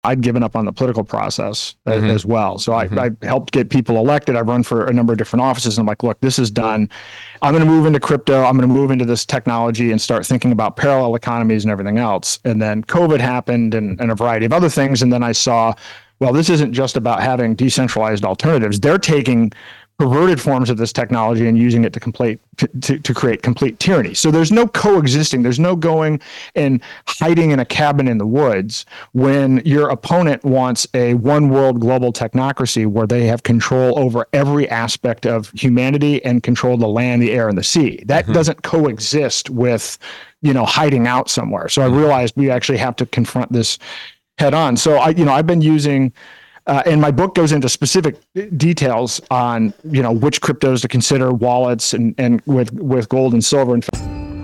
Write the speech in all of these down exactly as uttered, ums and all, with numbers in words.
I'd given up on the political process mm-hmm. as well. So I, mm-hmm. I helped get people elected. I've run for a number of different offices. And I'm like, look, this is done. I'm going to move into crypto. I'm going to move into this technology and start thinking about parallel economies and everything else. And then COVID happened and, and a variety of other things. And then I saw, well, this isn't just about having decentralized alternatives. They're taking perverted forms of this technology and using it to complete to, to, to create complete tyranny. So there's no coexisting. There's no going and hiding in a cabin in the woods when your opponent wants a one world global technocracy where they have control over every aspect of humanity and control the land, the air, and the sea. That mm-hmm. doesn't coexist with, you know, hiding out somewhere. So I realized we actually have to confront this head on. So I, you know, I've been using Uh, and my book goes into specific details on, you know, which cryptos to consider, wallets, and and with with gold and silver. And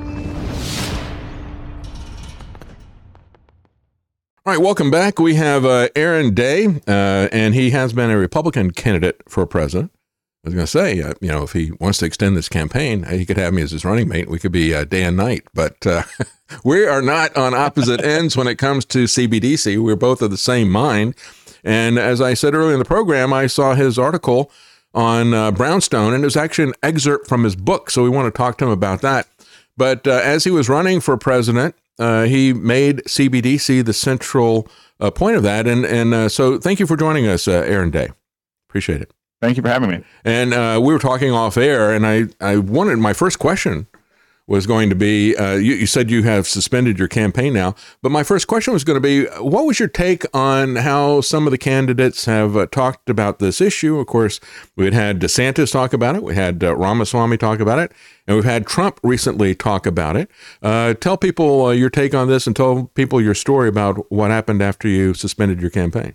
all right, welcome back. We have uh, Aaron Day, uh, and he has been a Republican candidate for president. I was going to say, uh, you know, if he wants to extend this campaign, he could have me as his running mate. We could be uh, day and night. But uh, we are not on opposite ends when it comes to C B D C. We're both of the same mind. And as I said earlier in the program, I saw his article on uh, Brownstone, and it was actually an excerpt from his book. So we want to talk to him about that. But uh, as he was running for president, uh, he made C B D C the central uh, point of that. And and uh, so thank you for joining us, uh, Aaron Day. Appreciate it. Thank you for having me. And uh, we were talking off air, and I, I wanted, my first question was going to be, uh, you, you said you have suspended your campaign now, but my first question was going to be, what was your take on how some of the candidates have uh, talked about this issue? Of course, we had had DeSantis talk about it, we had uh, Ramaswamy talk about it, and we've had Trump recently talk about it. Uh, tell people uh, your take on this and tell people your story about what happened after you suspended your campaign.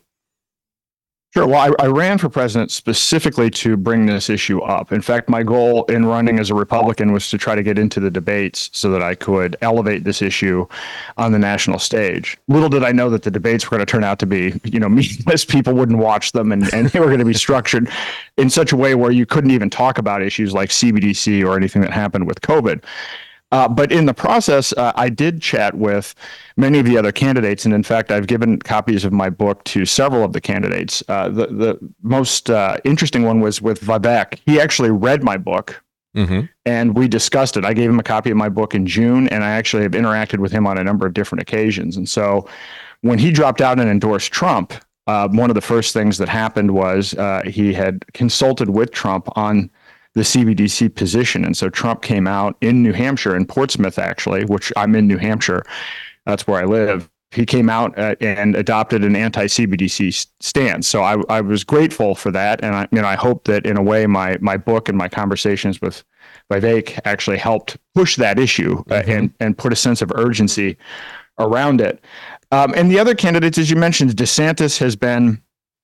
Sure. Well, I, I ran for president specifically to bring this issue up. In fact, my goal in running as a Republican was to try to get into the debates so that I could elevate this issue on the national stage. Little did I know that the debates were going to turn out to be, you know, meaningless. People wouldn't watch them, and, and they were going to be structured in such a way where you couldn't even talk about issues like C B D C or anything that happened with COVID. Uh, but in the process, uh, I did chat with many of the other candidates. And in fact, I've given copies of my book to several of the candidates. Uh, the, the most uh, interesting one was with Vivek. He actually read my book mm-hmm. and we discussed it. I gave him a copy of my book in June, and I actually have interacted with him on a number of different occasions. And so when he dropped out and endorsed Trump, uh, one of the first things that happened was uh, he had consulted with Trump on the C B D C position. And so Trump came out in New Hampshire, in Portsmouth, actually, which I'm in New Hampshire. That's where I live. He came out uh, and adopted an anti-C B D C stance. So I, I was grateful for that. And I, you know, I hope that in a way my my book and my conversations with Vivek actually helped push that issue uh, mm-hmm. and, and put a sense of urgency around it. Um, and the other candidates, as you mentioned, DeSantis has been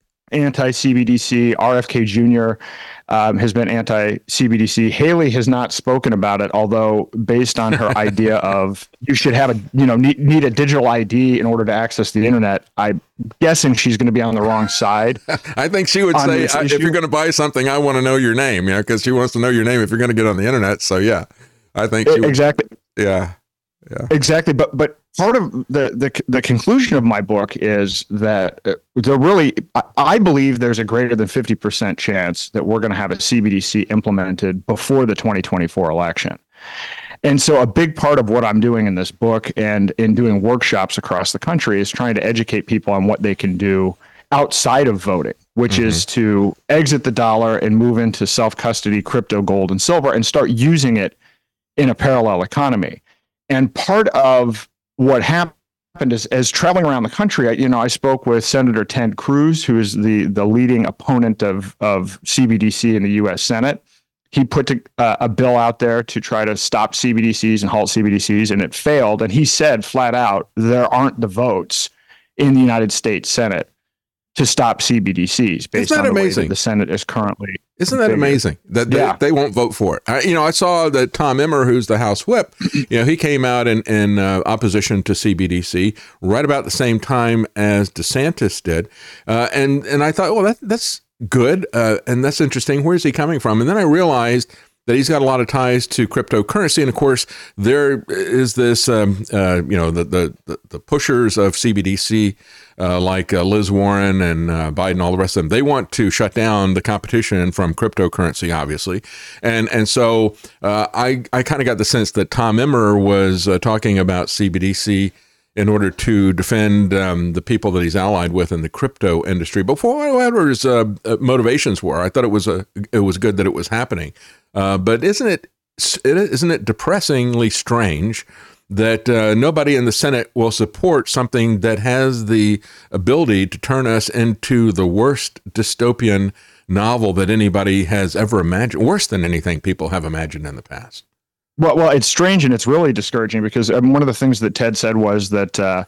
anti-C B D C, R F K Junior Um, has been anti-C B D C. Haley has not spoken about it, although based on her idea of you should have a, you know, need, need a digital I D in order to access the internet, I'm guessing she's going to be on the wrong side. I think she would say, I, if you're going to buy something, I want to know your name, you know, because she wants to know your name if you're going to get on the internet. So yeah, I think she would, exactly. Yeah. Yeah. Exactly. But but part of the, the the conclusion of my book is that there really, I believe there's a greater than fifty percent chance that we're going to have a C B D C implemented before the twenty twenty-four election. And so a big part of what I'm doing in this book and in doing workshops across the country is trying to educate people on what they can do outside of voting, which mm-hmm. is to exit the dollar and move into self-custody, crypto, gold, and silver, and start using it in a parallel economy. And part of what happened is, as traveling around the country, I, you know, I spoke with Senator Ted Cruz, who is the the leading opponent of of C B D C in the U S Senate. He put to, uh, a bill out there to try to stop C B D Cs and halt C B D Cs, and it failed. And he said flat out, there aren't the votes in the United States Senate to stop C B D Cs based on the way that the Senate is currently. Isn't that amazing that they, yeah. they won't vote for it? I, you know, I saw that Tom Emmer, who's the House Whip, you know, he came out in, in uh, opposition to C B D C right about the same time as DeSantis did. Uh, and, and I thought, well, that, that's good. Uh, and that's interesting. Where's he coming from? And then I realized that he's got a lot of ties to cryptocurrency. And of course, there is this, um, uh, you know, the, the, the pushers of C B D C, uh, like uh, Liz Warren and uh, Biden, all the rest of them, they want to shut down the competition from cryptocurrency, obviously. And and so uh, I, I kind of got the sense that Tom Emmer was uh, talking about C B D C in order to defend um, the people that he's allied with in the crypto industry. But for whatever his uh, motivations were, I thought it was a it was good that it was happening. Uh, but isn't it isn't it depressingly strange that uh, nobody in the Senate will support something that has the ability to turn us into the worst dystopian novel that anybody has ever imagined, worse than anything people have imagined in the past? Well, well, it's strange and it's really discouraging because um, one of the things that Ted said was that uh,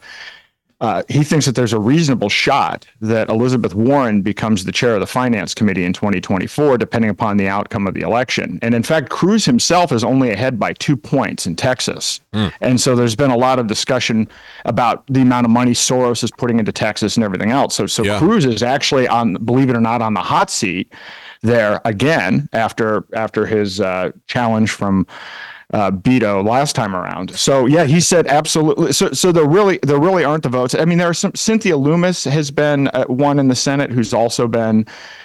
uh, he thinks that there's a reasonable shot that Elizabeth Warren becomes the chair of the Finance Committee in twenty twenty-four, depending upon the outcome of the election. And in fact, Cruz himself is only ahead by two points in Texas. Mm. And so there's been a lot of discussion about the amount of money Soros is putting into Texas and everything else. So, so yeah. Cruz is actually on, believe it or not, on the hot seat there again after after his uh, challenge from Uh, Beto last time around. So yeah, he said absolutely. So so there really there really aren't the votes. I mean, there are some. Cynthia Loomis has been uh, one in the Senate who's also been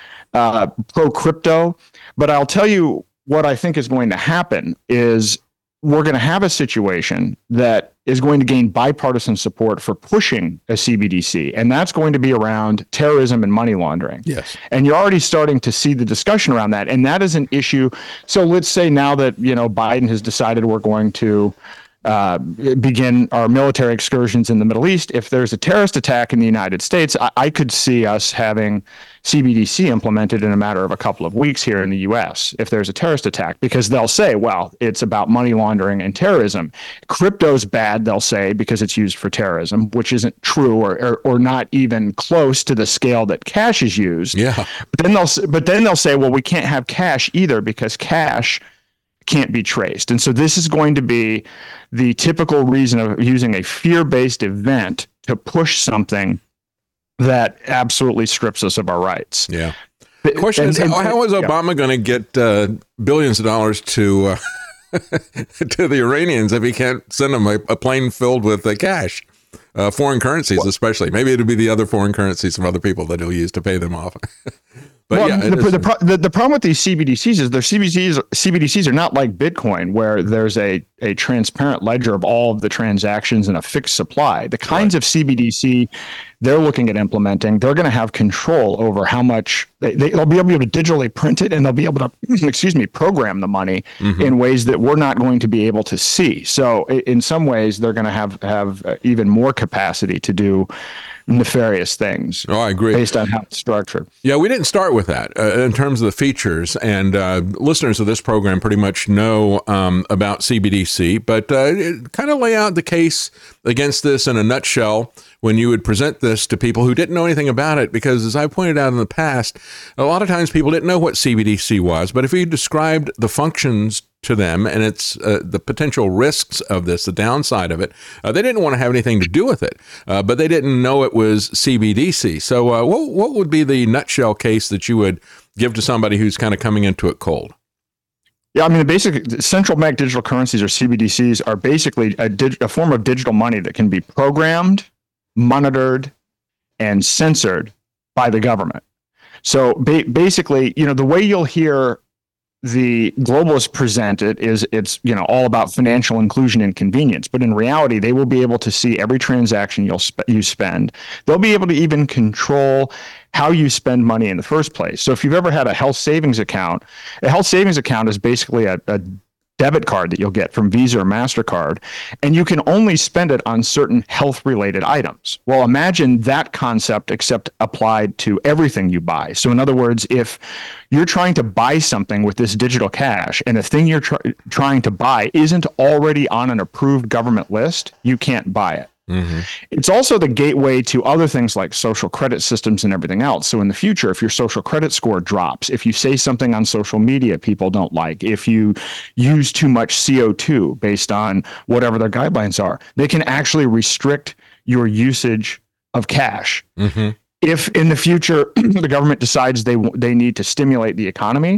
uh, pro crypto. But I'll tell you what I think is going to happen is we're going to have a situation that is going to gain bipartisan support for pushing a C B D C, and that's going to be around terrorism and money laundering. Yes. And you're already starting to see the discussion around that, and that is an issue. So let's say now that, you know, Biden has decided we're going to uh, begin our military excursions in the Middle East. If there's a terrorist attack in the United States, I, I could see us having C B D C implemented in a matter of a couple of weeks here in the U S if there's a terrorist attack, because they'll say, well, it's about money laundering and terrorism. Crypto's bad, they'll say, because it's used for terrorism, which isn't true or or, or not even close to the scale that cash is used. Yeah. But then they'll but then they'll say, well, we can't have cash either because cash can't be traced. And so this is going to be the typical reason of using a fear-based event to push something that absolutely strips us of our rights. Yeah. The question and, is, and, how is Obama yeah. going to get uh, billions of dollars to uh, to the Iranians if he can't send them a, a plane filled with uh, cash, uh, foreign currencies well, especially? Maybe it'll be the other foreign currencies from other people that he'll use to pay them off. But well, yeah, the, the, pro- the, the problem with these C B D Cs is their C B D Cs C B D Cs are not like Bitcoin, where there's a, a transparent ledger of all of the transactions and a fixed supply. The kinds right. of C B D C they're looking at implementing, they're going to have control over how much they, they, they'll be able to digitally print it, and they'll be able to, excuse me, program the money mm-hmm. in ways that we're not going to be able to see. So in some ways, they're going to have have even more capacity to do nefarious things. Oh, I agree. Based on how it's structured. Yeah, we didn't start with that uh, in terms of the features, and uh, listeners of this program pretty much know um, about C B D C, but uh, kind of lay out the case against this in a nutshell when you would present this to people who didn't know anything about it, because as I pointed out in the past, a lot of times people didn't know what C B D C was, but if you described the functions to them and it's uh, the potential risks of this, the downside of it, uh, they didn't want to have anything to do with it, uh, but they didn't know it was C B D C. So uh, what, what would be the nutshell case that you would give to somebody who's kind of coming into it cold? Yeah, I mean, the basic central bank digital currencies, or C B D Cs, are basically a, dig, a form of digital money that can be programmed, monitored, and censored by the government. So ba- basically, you know, the way you'll hear the globalists present it is it's, you know, all about financial inclusion and convenience. But in reality, they will be able to see every transaction you'll sp- you spend. They'll be able to even control how you spend money in the first place. So if you've ever had a health savings account, a health savings account is basically a, a debit card that you'll get from Visa or MasterCard, and you can only spend it on certain health-related items. Well, imagine that concept except applied to everything you buy. So in other words, if you're trying to buy something with this digital cash and the thing you're tr- trying to buy isn't already on an approved government list, you can't buy it. Mm-hmm. It's also the gateway to other things like social credit systems and everything else. So in the future, if your social credit score drops, if you say something on social media people don't like, if you use too much C O two based on whatever their guidelines are, they can actually restrict your usage of cash. Mm-hmm. If in the future the government decides they they need to stimulate the economy,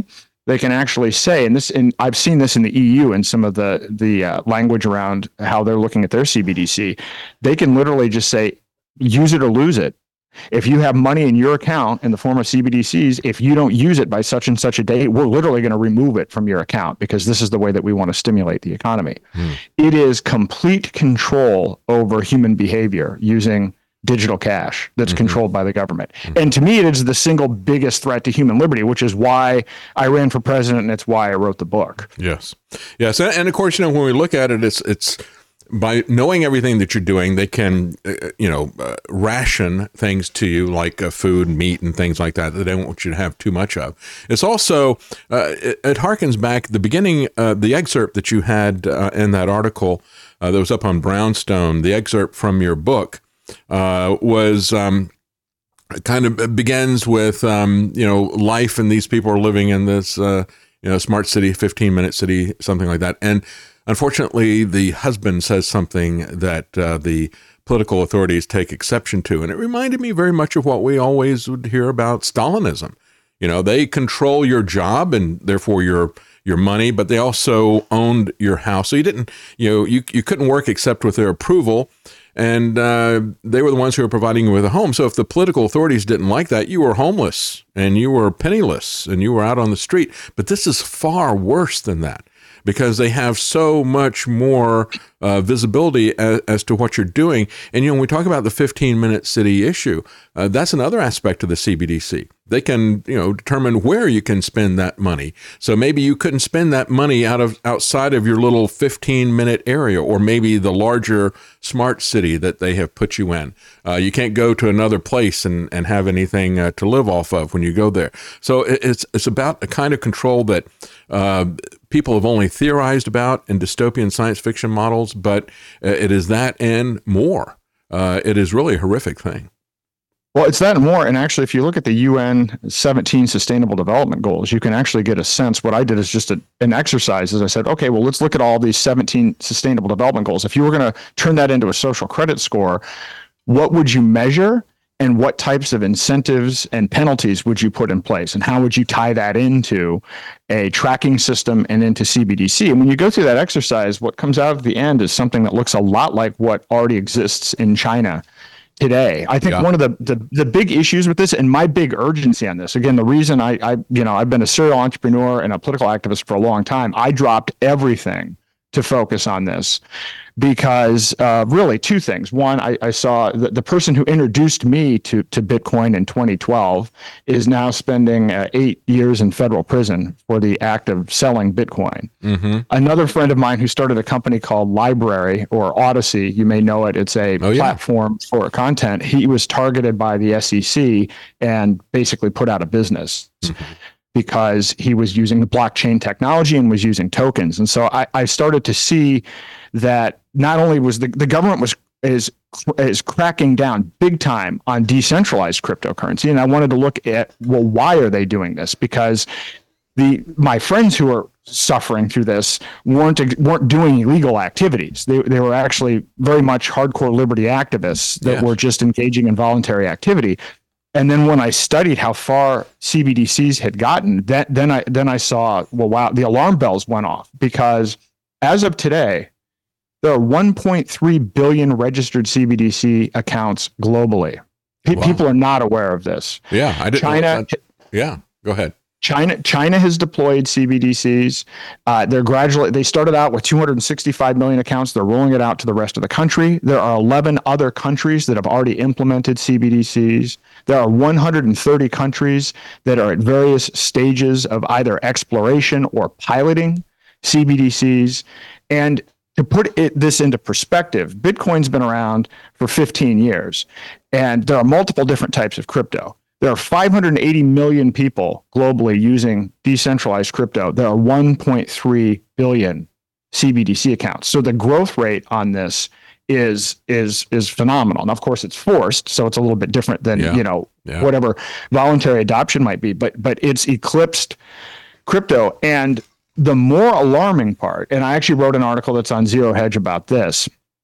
they can actually say, and this, and I've seen this in the E U and some of the the uh, language around how they're looking at their C B D C. They can literally just say, use it or lose it. If you have money in your account in the form of C B D Cs, if you don't use it by such and such a date, we're literally going to remove it from your account because this is the way that we want to stimulate the economy. Hmm. It is complete control over human behavior using digital cash that's mm-hmm. controlled by the government. Mm-hmm. And to me, it is the single biggest threat to human liberty, which is why I ran for president, and it's why I wrote the book. Yes. Yes. And, and of course, you know, when we look at it, it's, it's by knowing everything that you're doing, they can, uh, you know, uh, ration things to you like uh, food, meat, and things like that that they don't want you to have too much of. It's also, uh, it, it harkens back the beginning, uh, the excerpt that you had uh, in that article uh, that was up on Brownstone, the excerpt from your book, Uh, was um, kind of begins with, um, you know, life and these people are living in this, uh, you know, smart city, fifteen minute city, something like that. And unfortunately, the husband says something that uh, the political authorities take exception to. And it reminded me very much of what we always would hear about Stalinism. You know, they control your job and therefore your your money, but they also owned your house. So you didn't, you know, you, you couldn't work except with their approval. And uh, they were the ones who were providing you with a home. So if the political authorities didn't like that, you were homeless and you were penniless and you were out on the street. But this is far worse than that because they have so much more uh, visibility as, as to what you're doing. And, you know, when we talk about the fifteen minute city issue, uh, that's another aspect of the C B D C. They can, you know, determine where you can spend that money. So maybe you couldn't spend that money out of outside of your little fifteen minute area, or maybe the larger smart city that they have put you in. Uh, you can't go to another place and, and have anything uh, to live off of when you go there. So it, it's it's about a kind of control that uh, people have only theorized about in dystopian science fiction models, but it is that and more. Uh, it is really a horrific thing. Well, it's that and more. And actually, if you look at the U N seventeen Sustainable Development Goals, you can actually get a sense. What I did is just a, an exercise. Is I said, okay, well, let's look at all these seventeen Sustainable Development Goals. If you were going to turn that into a social credit score, what would you measure? And what types of incentives and penalties would you put in place? And how would you tie that into a tracking system and into C B D C? And when you go through that exercise, what comes out at the end is something that looks a lot like what already exists in China today. I think yeah. one of the, the the big issues with this, and my big urgency on this, again, the reason I, I you know, I've been a serial entrepreneur and a political activist for a long time, I dropped everything to focus on this because uh, really two things. One, I, I saw the, the person who introduced me to, to Bitcoin in twenty twelve is now spending uh, eight years in federal prison for the act of selling Bitcoin. Mm-hmm. Another friend of mine who started a company called Library or Odyssey, you may know it, it's a oh, platform yeah. for content. He was targeted by the S E C and basically put out of business. Mm-hmm. because he was using the blockchain technology and was using tokens. And so I, I started to see that not only was the, the government was is is cracking down big time on decentralized cryptocurrency. And I wanted to look at, well, why are they doing this? Because the my friends who are suffering through this weren't weren't doing illegal activities. They they were actually very much hardcore liberty activists that yes. were just engaging in voluntary activity. And then when I studied how far C B D Cs had gotten, that then I then I saw, well, wow, the alarm bells went off because as of today, there are one point three billion registered C B D C accounts globally. P- wow. People are not aware of this. Yeah, I didn't. China. Yeah, go ahead. China China has deployed C B D Cs. Uh, they're gradually, they started out with two hundred sixty-five million accounts. They're rolling it out to the rest of the country. There are eleven other countries that have already implemented C B D Cs. There are one hundred thirty countries that are at various stages of either exploration or piloting C B D Cs. And to put it, this into perspective, Bitcoin's been around for fifteen years, and there are multiple different types of crypto. There are five hundred eighty million people globally using decentralized crypto. There are one point three billion C B D C accounts. So the growth rate on this is is is phenomenal. And of course, it's forced, so it's a little bit different than yeah. you know yeah. whatever voluntary adoption might be. But but it's eclipsed crypto. And the more alarming part, and I actually wrote an article that's on Zero Hedge about this,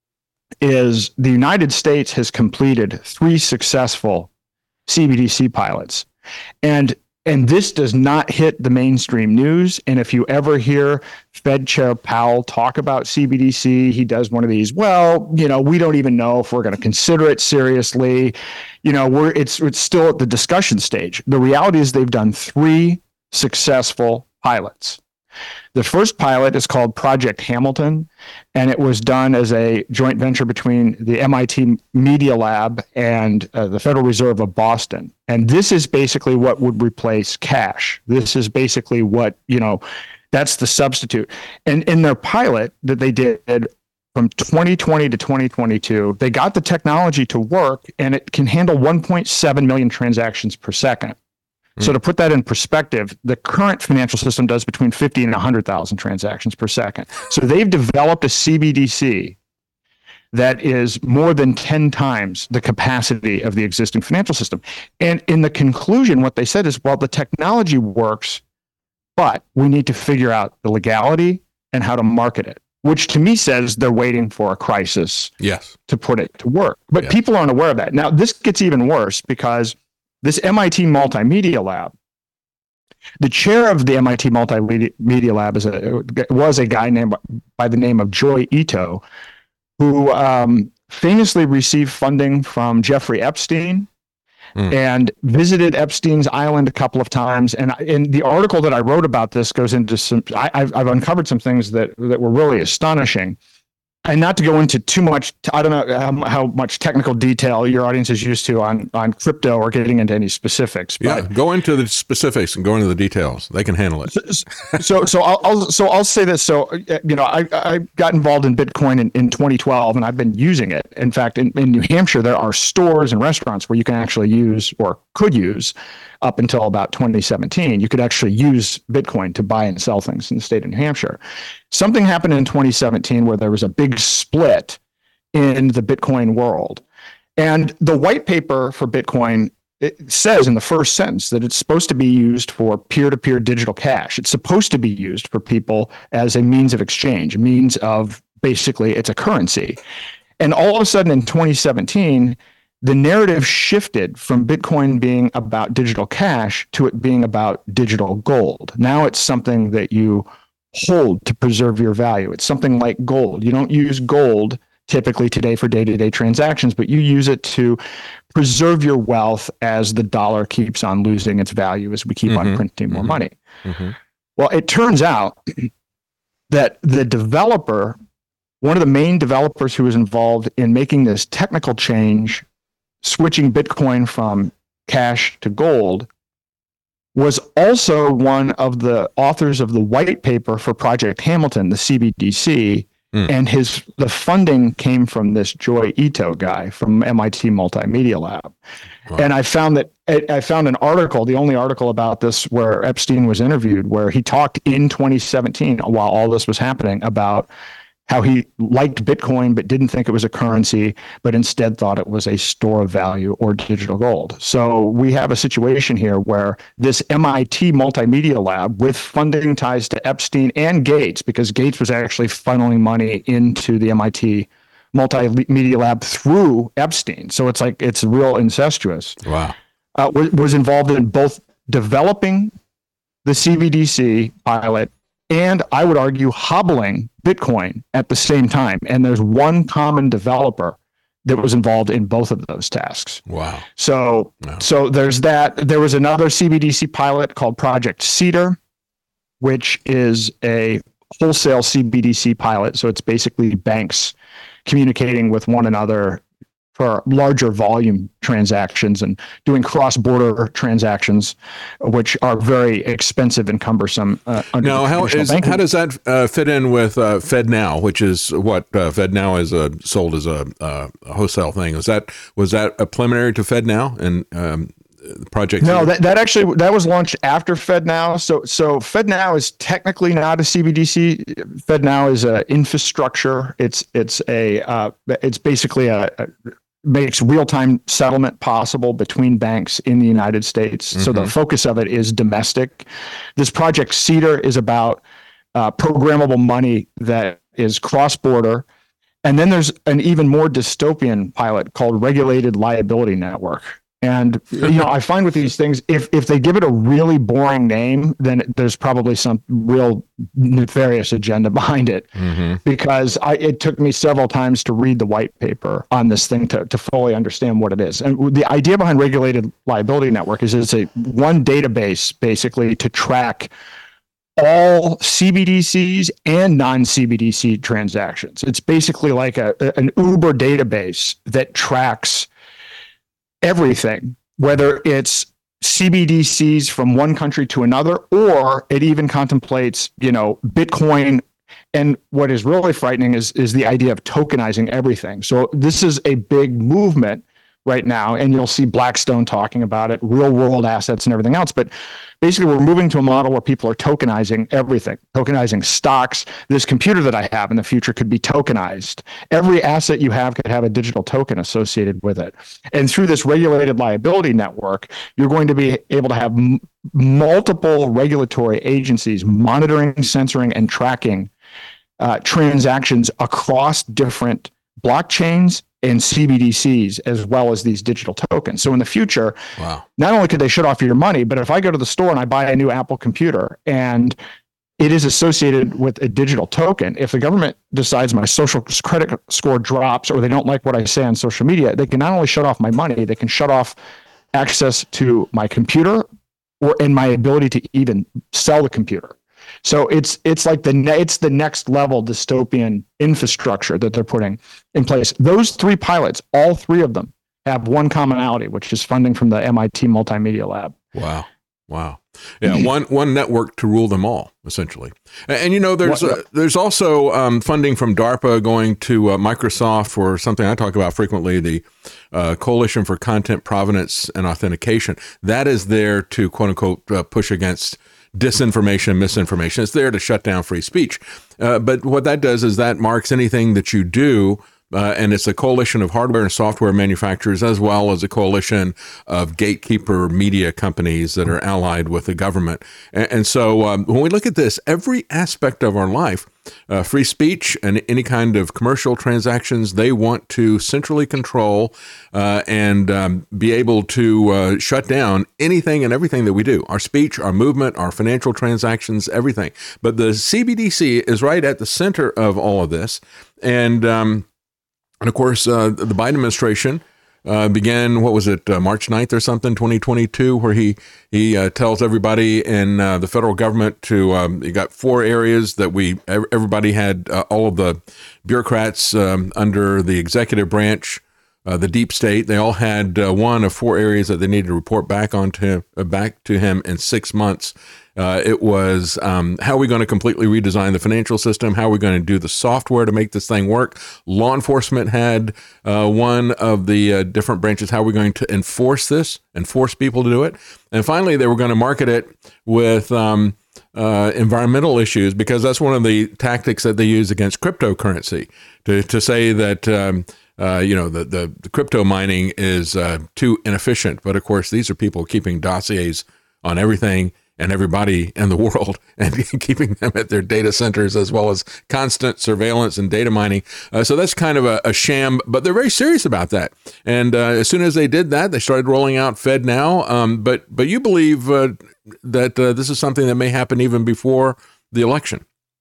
is the United States has completed three successful C B D C pilots. And And this does not hit the mainstream news. And if you ever hear Fed Chair Powell talk about C B D C, he does one of these, well, you know, we don't even know if we're going to consider it seriously. You know, we're it's it's still at the discussion stage. The reality is they've done three successful pilots. The first pilot is called Project Hamilton, and it was done as a joint venture between the M I T Media Lab and uh, the Federal Reserve of Boston. And this is basically what would replace cash. This is basically what, you know, that's the substitute. And in their pilot that they did from twenty twenty to twenty twenty-two, they got the technology to work, and it can handle one point seven million transactions per second. So to put that in perspective, the current financial system does between fifty and one hundred thousand transactions per second. So they've developed a C B D C that is more than ten times the capacity of the existing financial system. And in the conclusion, what they said is, well, the technology works, but we need to figure out the legality and how to market it, which to me says they're waiting for a crisis yes. to put it to work. But yes. people aren't aware of that. Now, this gets even worse because this M I T Multimedia Lab, the chair of the M I T Multimedia Lab is a, was a guy named by the name of Joy Ito, who um, famously received funding from Jeffrey Epstein mm. and visited Epstein's Island a couple of times. And in the article that I wrote about this goes into some, I, I've, I've uncovered some things that, that were really astonishing. And not to go into too much, I don't know how, how much technical detail your audience is used to on, on crypto or getting into any specifics. But, yeah, go into the specifics and go into the details. They can handle it. So, so, so I'll, I'll, so I'll say this. So, you know, I, I got involved in Bitcoin in, in twenty twelve, and I've been using it. In fact, in, in New Hampshire, there are stores and restaurants where you can actually use or could use up until about twenty seventeen. You could actually use Bitcoin to buy and sell things in the state of New Hampshire. Something happened in twenty seventeen where there was a big split in the Bitcoin world. And the white paper for Bitcoin, it says in the first sentence that it's supposed to be used for peer-to-peer digital cash. It's supposed to be used for people as a means of exchange, a means of basically it's a currency. And all of a sudden in twenty seventeen, the narrative shifted from Bitcoin being about digital cash to it being about digital gold. Now it's something that you hold to preserve your value. It's something like gold. You don't use gold typically today for day-to-day transactions, but you use it to preserve your wealth as the dollar keeps on losing its value as we keep mm-hmm. on printing more mm-hmm. money. Mm-hmm. Well, it turns out that the developer, one of the main developers who was involved in making this technical change, switching Bitcoin from cash to gold, was also one of the authors of the white paper for Project Hamilton, the C B D C, mm. and his the funding came from this Joy Ito guy from M I T Multimedia Lab. Wow. And I found that I found an article, the only article about this where Epstein was interviewed, where he talked in twenty seventeen while all this was happening about how he liked Bitcoin but didn't think it was a currency, but instead thought it was a store of value or digital gold. So we have a situation here where this M I T Multimedia Lab, with funding ties to Epstein and Gates, because Gates was actually funneling money into the M I T Multimedia Lab through Epstein. So it's like, it's real incestuous. Wow. Uh, was, was involved in both developing the C B D C pilot and, I would argue, hobbling Bitcoin at the same time. And there's one common developer that was involved in both of those tasks. Wow. So, wow. so there's that. There was another C B D C pilot called Project Cedar, which is a wholesale C B D C pilot. So it's basically banks communicating with one another for larger volume transactions and doing cross-border transactions, which are very expensive and cumbersome. Uh, under now, how is banking. how does that uh, fit in with uh, FedNow, which is what uh, FedNow is uh, sold as a, uh, a wholesale thing? Was that was that a preliminary to FedNow and um, Project? No, that, that actually that was launched after FedNow. So so FedNow is technically not a C B D C. FedNow is an infrastructure. It's it's a uh, it's basically a, a makes real-time settlement possible between banks in the United States. Mm-hmm. So the focus of it is domestic. This Project Cedar is about uh, programmable money that is cross-border. And then there's an even more dystopian pilot called Regulated Liability Network. And, you know, I find with these things, if, if they give it a really boring name, then there's probably some real nefarious agenda behind it. Mm-hmm. Because I, it took me several times to read the white paper on this thing to, to fully understand what it is. And the idea behind Regulated Liability Network is it's a one database basically to track all C B D Cs and non-C B D C transactions. It's basically like a, an Uber database that tracks everything, whether it's C B D Cs from one country to another, or it even contemplates, you know, Bitcoin. And what is really frightening is, is the idea of tokenizing everything. So this is a big movement right now, and you'll see Blackstone talking about it, real world assets and everything else. But basically, we're moving to a model where people are tokenizing everything, tokenizing stocks. This computer that I have in the future could be tokenized. Every asset you have could have a digital token associated with it. And through this regulated liability network, you're going to be able to have m- multiple regulatory agencies monitoring, censoring, and tracking uh, transactions across different blockchains and C B D Cs, as well as these digital tokens. So in the future, wow. Not only could they shut off your money, but if I go to the store and I buy a new Apple computer and it is associated with a digital token, if the government decides my social credit score drops or they don't like what I say on social media, they can not only shut off my money, they can shut off access to my computer or and my ability to even sell the computer. So it's it's like the ne- it's the next level dystopian infrastructure that they're putting in place. Those three pilots, all three of them, have one commonality, which is funding from the M I T Multimedia Lab. Wow, wow, yeah, one one network to rule them all, essentially. And, and you know, there's uh, there's also um, funding from DARPA going to uh, Microsoft for something I talk about frequently, the uh, Coalition for Content Provenance and Authentication. That is there to quote unquote uh, push against disinformation, misinformation. It's there to shut down free speech. Uh, but what that does is that marks anything that you do, uh, and it's a coalition of hardware and software manufacturers, as well as a coalition of gatekeeper media companies that are allied with the government. And, and so um, when we look at this, every aspect of our life, uh, free speech and any kind of commercial transactions, they want to centrally control uh, and um, be able to uh, shut down anything and everything that we do, our speech, our movement, our financial transactions, everything. But the C B D C is right at the center of all of this. And, um, and of course, uh, the Biden administration Uh, began, what was it, uh, March ninth or something, twenty twenty-two, where he he uh, tells everybody in uh, the federal government to, um, you got four areas that we, everybody had, uh, all of the bureaucrats um, under the executive branch, uh, the deep state, they all had uh, one of four areas that they needed to report back on to him, uh, back to him in six months. Uh, it was um, how are we going to completely redesign the financial system? How are we going to do the software to make this thing work? Law enforcement had uh, one of the uh, different branches. How are we going to enforce this, enforce people to do it? And finally, they were going to market it with um, uh, environmental issues, because that's one of the tactics that they use against cryptocurrency, to, to say that um, Uh, you know, the, the, the crypto mining is uh, too inefficient. But of course, these are people keeping dossiers on everything and everybody in the world and keeping them at their data centers, as well as constant surveillance and data mining. Uh, so that's kind of a, a sham, but they're very serious about that. And uh, as soon as they did that, they started rolling out FedNow. Um, but but you believe uh, that uh, this is something that may happen even before the election?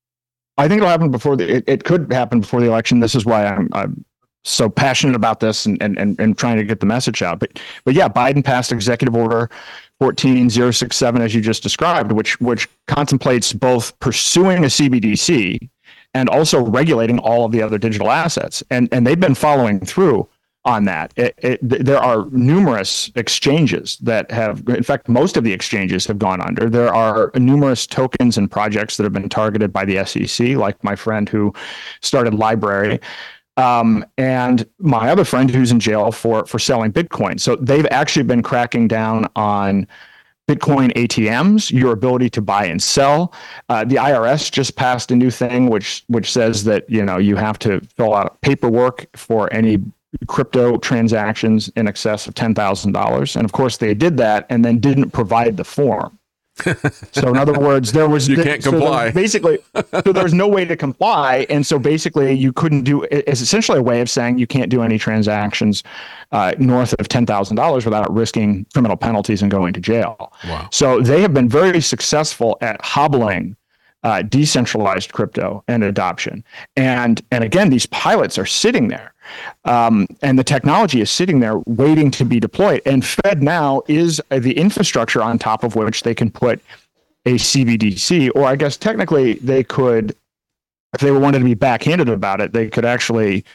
I think it'll happen before the, it, it could happen before the election. This is why I'm, I'm so passionate about this and, and, and, and trying to get the message out. But, but yeah, Biden passed Executive Order fourteen thousand sixty-seven, as you just described, which, which contemplates both pursuing a C B D C and also regulating all of the other digital assets. And, and they've been following through on that. It, it, there are numerous exchanges that have, in fact, most of the exchanges have gone under. There are numerous tokens and projects that have been targeted by the S E C, like my friend who started Library. Um, and my other friend who's in jail for, for selling Bitcoin. So they've actually been cracking down on Bitcoin A T Ms, your ability to buy and sell. Uh, the I R S just passed a new thing, which, which says that, you know, you have to fill out paperwork for any crypto transactions in excess of ten thousand dollars. And of course they did that and then didn't provide the form. So in other words, there was you can't so comply. Basically, so there was no way to comply, and so basically you couldn't do. It's essentially a way of saying you can't do any transactions uh, north of ten thousand dollars without risking criminal penalties and going to jail. Wow. So they have been very successful at hobbling uh, decentralized crypto and adoption. And and again, these pilots are sitting there. Um, and the technology is sitting there waiting to be deployed. And FedNow is the infrastructure on top of which they can put a C B D C, or I guess technically they could, if they wanted to be backhanded about it, they could actually,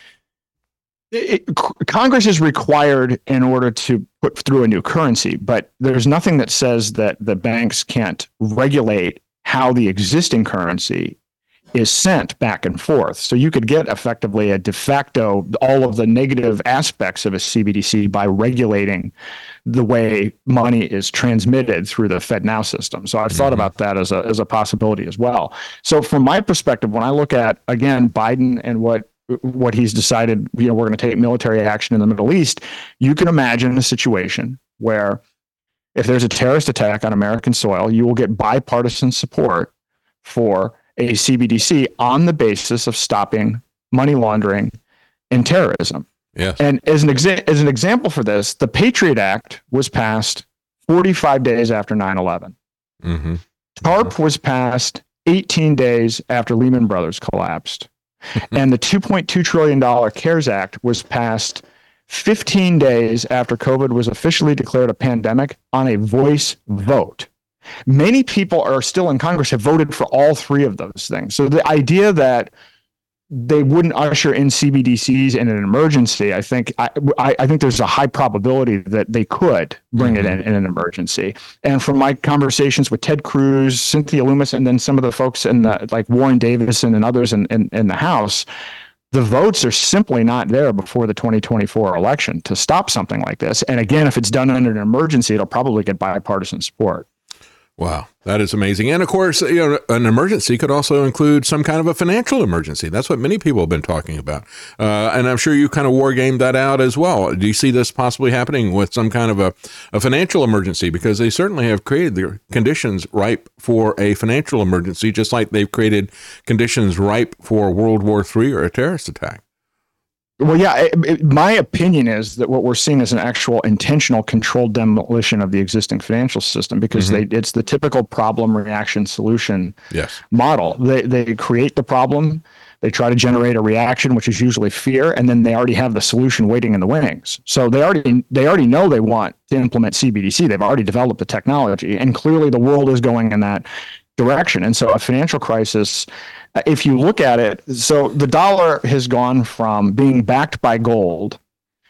it, Congress is required in order to put through a new currency, but there's nothing that says that the banks can't regulate how the existing currency is sent back and forth. So you could get effectively a de facto, all of the negative aspects of a C B D C by regulating the way money is transmitted through the FedNow system. So I've mm-hmm. thought about that as a, as a possibility as well. So from my perspective, when I look at, again, Biden and what what he's decided, you know, we're going to take military action in the Middle East, you can imagine a situation where if there's a terrorist attack on American soil, you will get bipartisan support for a C B D C on the basis of stopping money laundering and terrorism. Yes. And as an exa- as an example for this, the Patriot Act was passed forty-five days after nine eleven. Mm-hmm. TARP was passed eighteen days after Lehman Brothers collapsed. And the two point two trillion dollars CARES Act was passed fifteen days after COVID was officially declared a pandemic on a voice vote. Many people are still in Congress have voted for all three of those things. So the idea that they wouldn't usher in C B D Cs in an emergency, I think I, I, I think there's a high probability that they could bring mm-hmm. it in in an emergency. And from my conversations with Ted Cruz, Cynthia Lummis, and then some of the folks in the like Warren Davison and others in, in, in the House, the votes are simply not there before the twenty twenty-four election to stop something like this. And again, if it's done under an emergency, it'll probably get bipartisan support. Wow, that is amazing. And of course, you know, an emergency could also include some kind of a financial emergency. That's what many people have been talking about. Uh, and I'm sure you kind of war gamed that out as well. Do you see this possibly happening with some kind of a, a financial emergency? Because they certainly have created the conditions ripe for a financial emergency, just like they've created conditions ripe for World War Three or a terrorist attack. Well, yeah, it, it, my opinion is that what we're seeing is an actual intentional controlled demolition of the existing financial system because mm-hmm. they it's the typical problem reaction solution yes. model. They they create the problem, they try to generate a reaction, which is usually fear, and then they already have the solution waiting in the wings. So they already they already know they want to implement C B D C. They've already developed the technology, and clearly the world is going in that direction. And so a financial crisis, if you look at it, so the dollar has gone from being backed by gold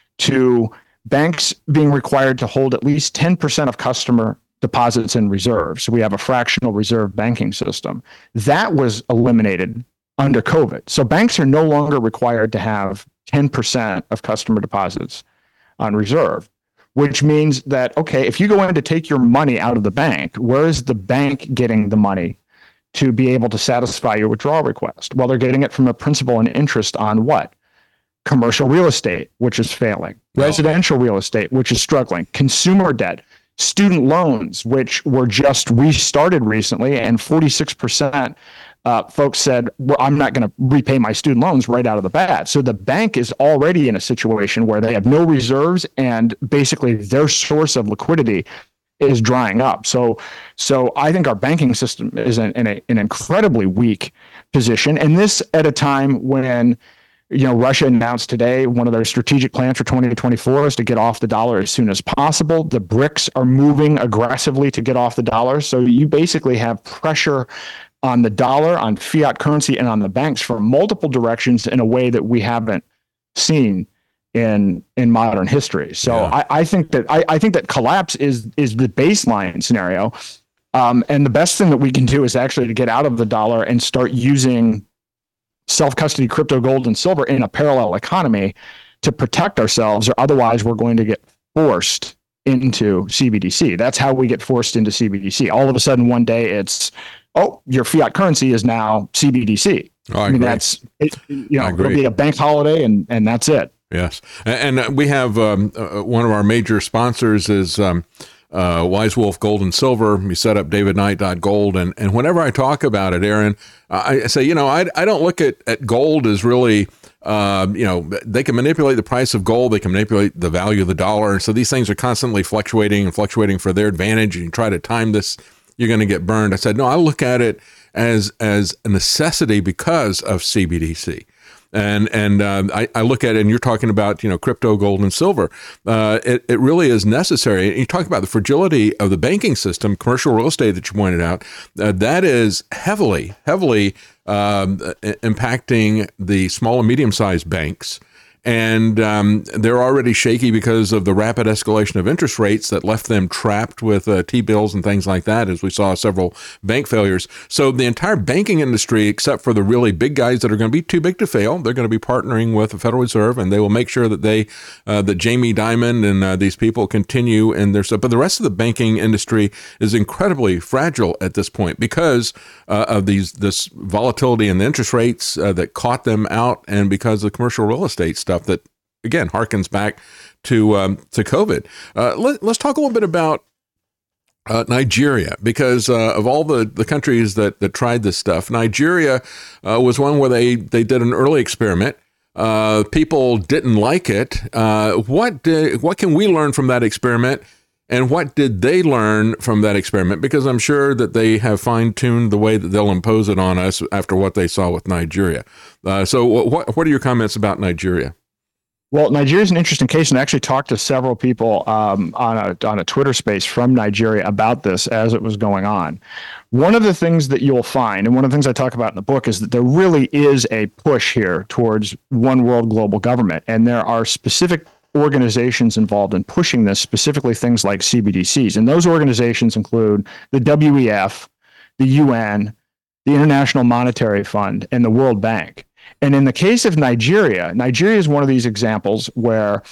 to banks being required to hold at least ten percent of customer deposits in reserves. So we have a fractional reserve banking system. That was eliminated under COVID. So banks are no longer required to have ten percent of customer deposits on reserve, which means that, okay, if you go in to take your money out of the bank, where is the bank getting the money to be able to satisfy your withdrawal request? Well, they're getting it from a principal and interest on what? Commercial real estate, which is failing, oh. residential real estate, which is struggling, consumer debt, student loans, which were just restarted recently, and forty-six percent uh, folks said, well, I'm not going to repay my student loans right out of the bat. So the bank is already in a situation where they have no reserves, and basically their source of liquidity is drying up. So, so I think our banking system is in, in a, an incredibly weak position. And this at a time when, you know, Russia announced today one of their strategic plans for twenty twenty-four is to get off the dollar as soon as possible. The BRICS are moving aggressively to get off the dollar. So you basically have pressure on the dollar, on fiat currency, and on the banks from multiple directions in a way that we haven't seen in in modern history. So yeah. I, I think that I, I think that collapse is is the baseline scenario. Um, and the best thing that we can do is actually to get out of the dollar and start using self-custody crypto, gold, and silver in a parallel economy to protect ourselves, or otherwise we're going to get forced into C B D C. That's how we get forced into C B D C. All of a sudden, one day it's, oh, your fiat currency is now C B D C. Oh, I, I mean, agree. that's, it, you know, it'll be a bank holiday and, and that's it. Yes. And, and we have um, uh, one of our major sponsors is um, uh, Wise Wolf Gold and Silver. You set up david knight dot gold. And, and whenever I talk about it, Aaron, I, I say, you know, I, I don't look at, at gold as really, um, you know, they can manipulate the price of gold. They can manipulate the value of the dollar. And so these things are constantly fluctuating and fluctuating for their advantage. And you try to time this, you're going to get burned. I said, no, I look at it as, as a necessity because of C B D C. And and um, I, I look at it, and you're talking about, you know, crypto, gold, and silver. Uh, it, it really is necessary. And you talk about the fragility of the banking system, commercial real estate that you pointed out. Uh, that is heavily, heavily um, impacting the small and medium-sized banks. And um, they're already shaky because of the rapid escalation of interest rates that left them trapped with uh, T-bills and things like that, as we saw several bank failures. So the entire banking industry, except for the really big guys that are going to be too big to fail, they're going to be partnering with the Federal Reserve, and they will make sure that they, uh, that Jamie Dimon and uh, these people continue in their stuff. But the rest of the banking industry is incredibly fragile at this point because uh, of these this volatility in the interest rates uh, that caught them out, and because of the commercial real estate stuff. Stuff that, again, harkens back to um, to COVID. Uh, let, let's talk a little bit about uh, Nigeria, because uh, of all the, the countries that, that tried this stuff, Nigeria uh, was one where they, they did an early experiment. Uh, people didn't like it. Uh, what did, what can we learn from that experiment? And what did they learn from that experiment? Because I'm sure that they have fine-tuned the way that they'll impose it on us after what they saw with Nigeria. Uh, so what what are your comments about Nigeria? Well, Nigeria is an interesting case, and I actually talked to several people um, on a on a Twitter space from Nigeria about this as it was going on. One of the things that you'll find, and one of the things I talk about in the book, is that there really is a push here towards one world global government, and there are specific organizations involved in pushing this, specifically things like C B D Cs. And those organizations include the W E F, the U N, the International Monetary Fund, and the World Bank. And in the case of Nigeria, Nigeria is one of these examples where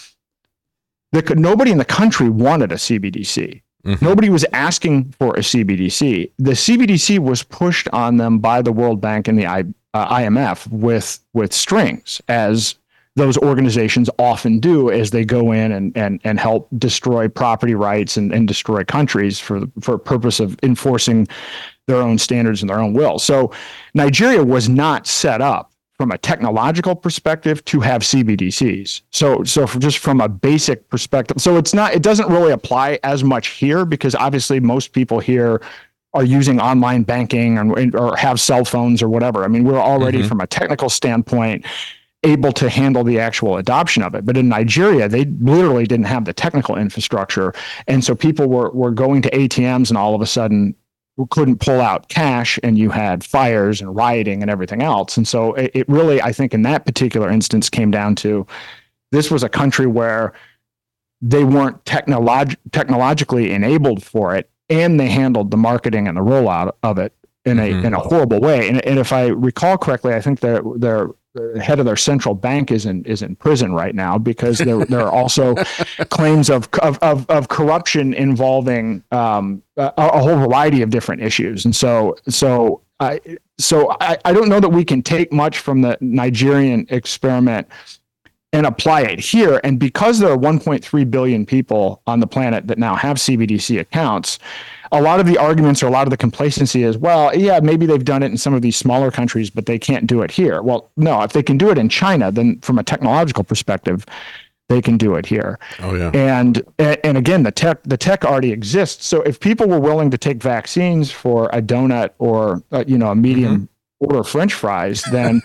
the, nobody in the country wanted a C B D C. Mm-hmm. Nobody was asking for a C B D C. The C B D C was pushed on them by the World Bank and the I, uh, I M F with, with strings, as those organizations often do as they go in and and, and help destroy property rights and, and destroy countries for for purpose of enforcing their own standards and their own will. So Nigeria was not set up from a technological perspective to have C B D Cs. So so for just from a basic perspective, so it's not, it doesn't really apply as much here, because obviously most people here are using online banking and, or have cell phones or whatever. I mean, we're already mm-hmm. from a technical standpoint able to handle the actual adoption of it. But in Nigeria, they literally didn't have the technical infrastructure. And so people were, were going to A T Ms and all of a sudden couldn't pull out cash, and you had fires and rioting and everything else. And so it, it really, I think in that particular instance, came down to this was a country where they weren't technolog- technologically enabled for it, and they handled the marketing and the rollout of it in a mm-hmm. in a horrible way. And, and if I recall correctly, I think they're, they're the head of their central bank is in is in prison right now, because there there are also claims of, of of of corruption involving um, a, a whole variety of different issues. And so so I so I, I don't know that we can take much from the Nigerian experiment and apply it here. And because there are one point three billion people on the planet that now have C B D C accounts, a lot of the arguments or a lot of the complacency is, well, yeah, maybe they've done it in some of these smaller countries, but they can't do it here. Well, no, if they can do it in China, then from a technological perspective, they can do it here. Oh yeah. And and again, the tech the tech already exists. So if people were willing to take vaccines for a donut or uh, you know a medium mm-hmm. order French fries, then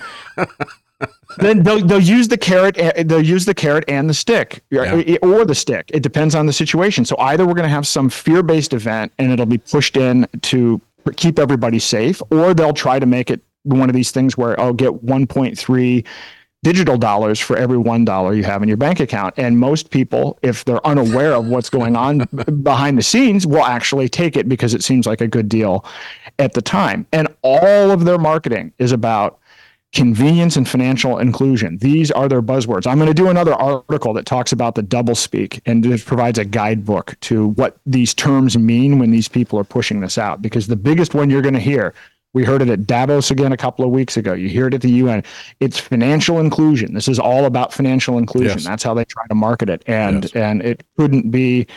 then they'll they'll use the carrot. They'll use the carrot and the stick, yeah. or the stick. It depends on the situation. So either we're going to have some fear-based event, and it'll be pushed in to keep everybody safe, or they'll try to make it one of these things where I'll get one point three digital dollars for every one dollar you have in your bank account. And most people, if they're unaware of what's going on behind the scenes, will actually take it because it seems like a good deal at the time. And all of their marketing is about convenience and financial inclusion. These are their buzzwords. I'm going to do another article that talks about the doublespeak, and it provides a guidebook to what these terms mean when these people are pushing this out. Because the biggest one you're going to hear, we heard it at Davos again a couple of weeks ago. You hear it at the U N. It's financial inclusion. This is all about financial inclusion. Yes. That's how they try to market it. And yes. and it couldn't be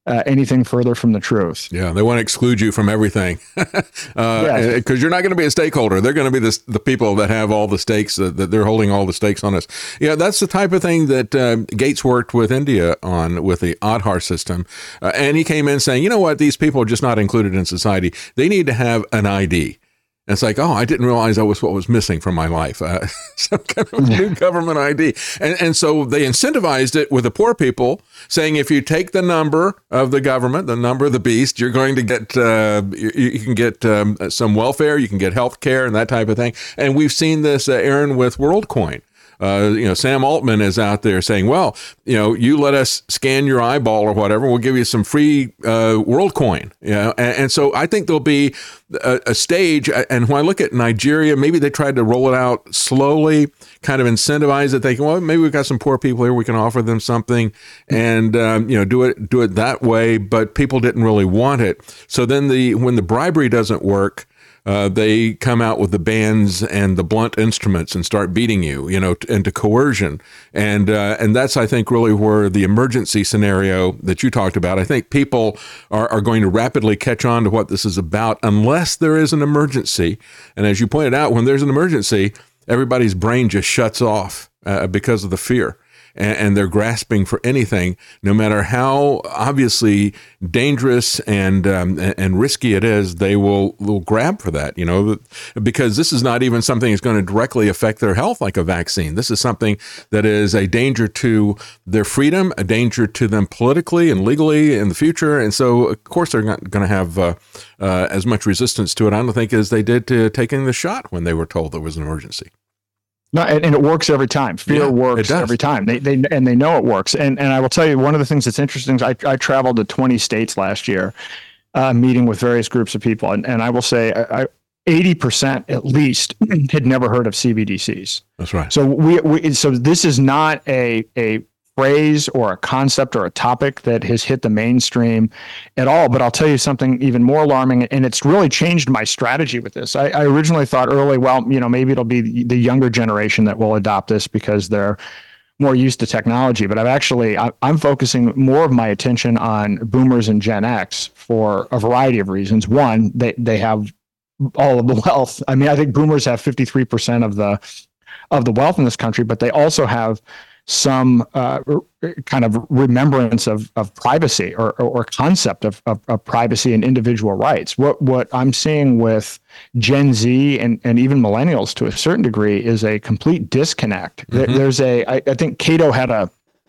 uh, anything further from the truth. Yeah, they want to exclude you from everything because uh, Yes. you're not going to be a stakeholder. They're going to be the, the people that have all the stakes, uh, that they're holding all the stakes on us. Yeah, that's the type of thing that uh, Gates worked with India on with the Aadhaar system. Uh, and he came in saying, you know what, these people are just not included in society. They need to have an I D. And it's like, oh, I didn't realize that was what was missing from my life. Uh, some kind of new government I D. And, and so they incentivized it with the poor people, saying if you take the number of the government, the number of the beast, you're going to get, uh, you, you can get um, some welfare, you can get health care and that type of thing. And we've seen this, uh, Aaron, with WorldCoin. Uh, you know, Sam Altman is out there saying, well, you know, you let us scan your eyeball or whatever, we'll give you some free uh, WorldCoin. You know? and, and so I think there'll be a, a stage. And when I look at Nigeria, maybe they tried to roll it out slowly, kind of incentivize it. They can, well, maybe we've got some poor people here. We can offer them something and, um, you know, do it, do it that way. But people didn't really want it. So then the, when the bribery doesn't work, Uh, they come out with the bands and the blunt instruments and start beating you, you know, into coercion. And uh, and that's, I think, really where the emergency scenario that you talked about, I think people are, are going to rapidly catch on to what this is about unless there is an emergency. And as you pointed out, when there's an emergency, everybody's brain just shuts off uh, because of the fear. And, and they're grasping for anything, no matter how obviously dangerous and um, and risky it is. They will will grab for that, you know, because this is not even something that's going to directly affect their health like a vaccine. This is something that is a danger to their freedom, a danger to them politically and legally in the future. And so, of course, they're not going to have uh, uh, as much resistance to it, I don't think, as they did to taking the shot when they were told there was an emergency. No, and, and it works every time. Fear Yeah, it works does. every time. They they and they know it works. And and I will tell you, one of the things that's interesting is I, I traveled to twenty states last year, uh, meeting with various groups of people, and, and I will say I, I, eighty percent at least had never heard of C B D Cs. That's right. So we, we so this is not a a phrase or a concept or a topic that has hit the mainstream at all. But I'll tell you something even more alarming, and it's really changed my strategy with this. I, I originally thought early, well, you know, maybe it'll be the younger generation that will adopt this because they're more used to technology. But I've actually, I, I'm focusing more of my attention on boomers and Gen X for a variety of reasons. One, they, they have all of the wealth. I mean, I think boomers have fifty-three percent of the, of the wealth in this country, but they also have some uh, kind of remembrance of, of privacy or, or, or concept of, of, of privacy and individual rights. What what I'm seeing with Gen Z and, and even millennials to a certain degree is a complete disconnect. Mm-hmm. There's a, I, I think Cato had a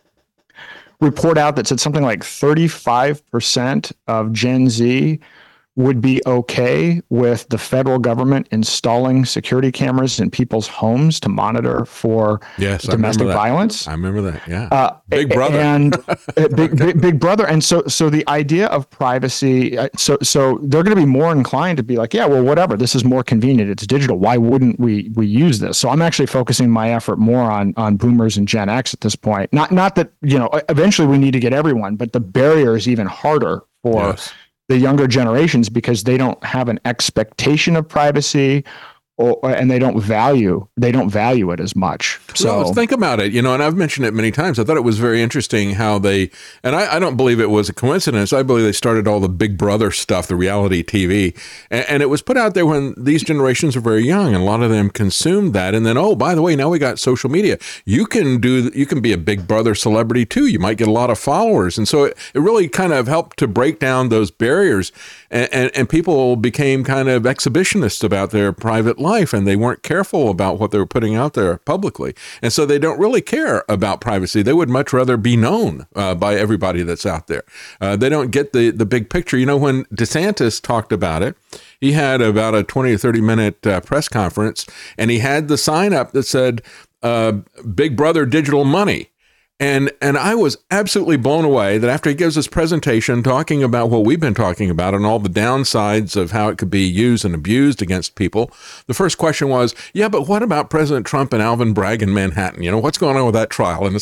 report out that said something like thirty-five percent of Gen Z would be okay with the federal government installing security cameras in people's homes to monitor for yes, domestic I violence. I remember that. Yeah. Uh, Big Brother. And uh, big, big, big Brother. And so, so the idea of privacy, uh, so, so they're going to be more inclined to be like, yeah, well, whatever, this is more convenient. It's digital. Why wouldn't we, we use this? So I'm actually focusing my effort more on, on boomers and Gen X at this point. Not, not that, you know, eventually we need to get everyone, but the barrier is even harder for Yes. the younger generations because they don't have an expectation of privacy, or, and they don't value they don't value it as much. So Well, think about it, you know, and I've mentioned it many times. I thought it was very interesting how they, and I, I don't believe it was a coincidence. I believe they started all the Big Brother stuff, the reality T V, and, and it was put out there when these generations are very young, and a lot of them consumed that. And then, oh, by the way, now we got social media. You can do, you can be a Big Brother celebrity too. You might get a lot of followers, and so it, it really kind of helped to break down those barriers. And, and, and people became kind of exhibitionists about their private life, and they weren't careful about what they were putting out there publicly. And so they don't really care about privacy. They would much rather be known uh, by everybody that's out there. Uh, they don't get the, the big picture. You know, when DeSantis talked about it, he had about a twenty or thirty minute uh, press conference, and he had the sign up that said, uh, Big Brother digital money. And and I was absolutely blown away that after he gives this presentation talking about what we've been talking about and all the downsides of how it could be used and abused against people, the first question was, yeah, but what about President Trump and Alvin Bragg in Manhattan? You know, what's going on with that trial? And it's like,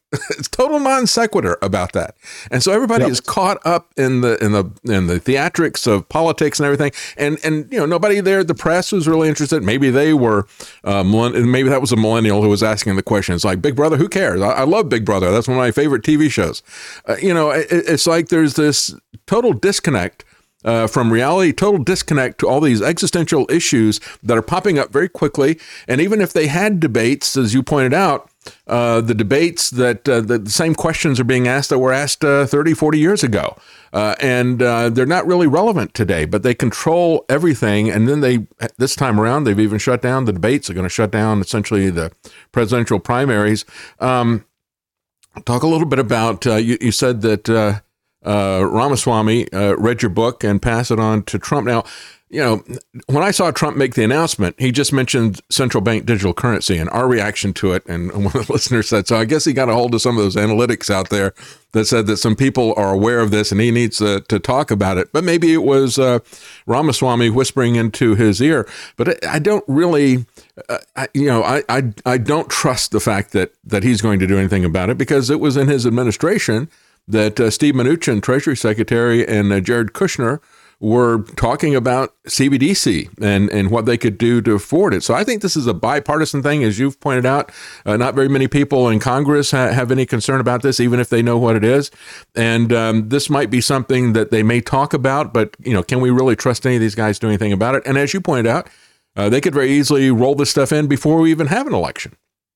it's total non sequitur about that. And so everybody Yep. is caught up in the in the in the theatrics of politics and everything. And and you know, nobody there, the press was really interested. Maybe they were uh, maybe that was a millennial who was asking the question. It's like, Big Brother, who cares? I, I love Big Brother. That's one of my favorite T V shows. Uh, you know, it, it's like there's this total disconnect Uh, from reality, total disconnect to all these existential issues that are popping up very quickly. And even if they had debates, as you pointed out, uh, the debates that uh, the, the same questions are being asked that were asked uh, thirty, forty years ago. Uh, and uh, they're not really relevant today, but they control everything. And then they, this time around, they've even shut down the debates. They're going to shut down essentially the presidential primaries. Um, talk a little bit about, uh, you, you said that uh, Uh, Ramaswamy uh, read your book and passed it on to Trump. Now, you know, when I saw Trump make the announcement, he just mentioned central bank digital currency and our reaction to it. And one of the listeners said, so I guess he got a hold of some of those analytics out there that said that some people are aware of this and he needs uh, to talk about it. But maybe it was uh, Ramaswamy whispering into his ear. But I, I don't really, uh, I, you know, I, I I don't trust the fact that that he's going to do anything about it, because it was in his administration that uh, Steve Mnuchin, Treasury Secretary, and uh, Jared Kushner were talking about C B D C and, and what they could do to afford it. So I think this is a bipartisan thing, as you've pointed out. Uh, not very many people in Congress ha- have any concern about this, even if they know what it is. And um, this might be something that they may talk about, but you know, can we really trust any of these guys to do anything about it? And as you pointed out, uh, they could very easily roll this stuff in before we even have an election.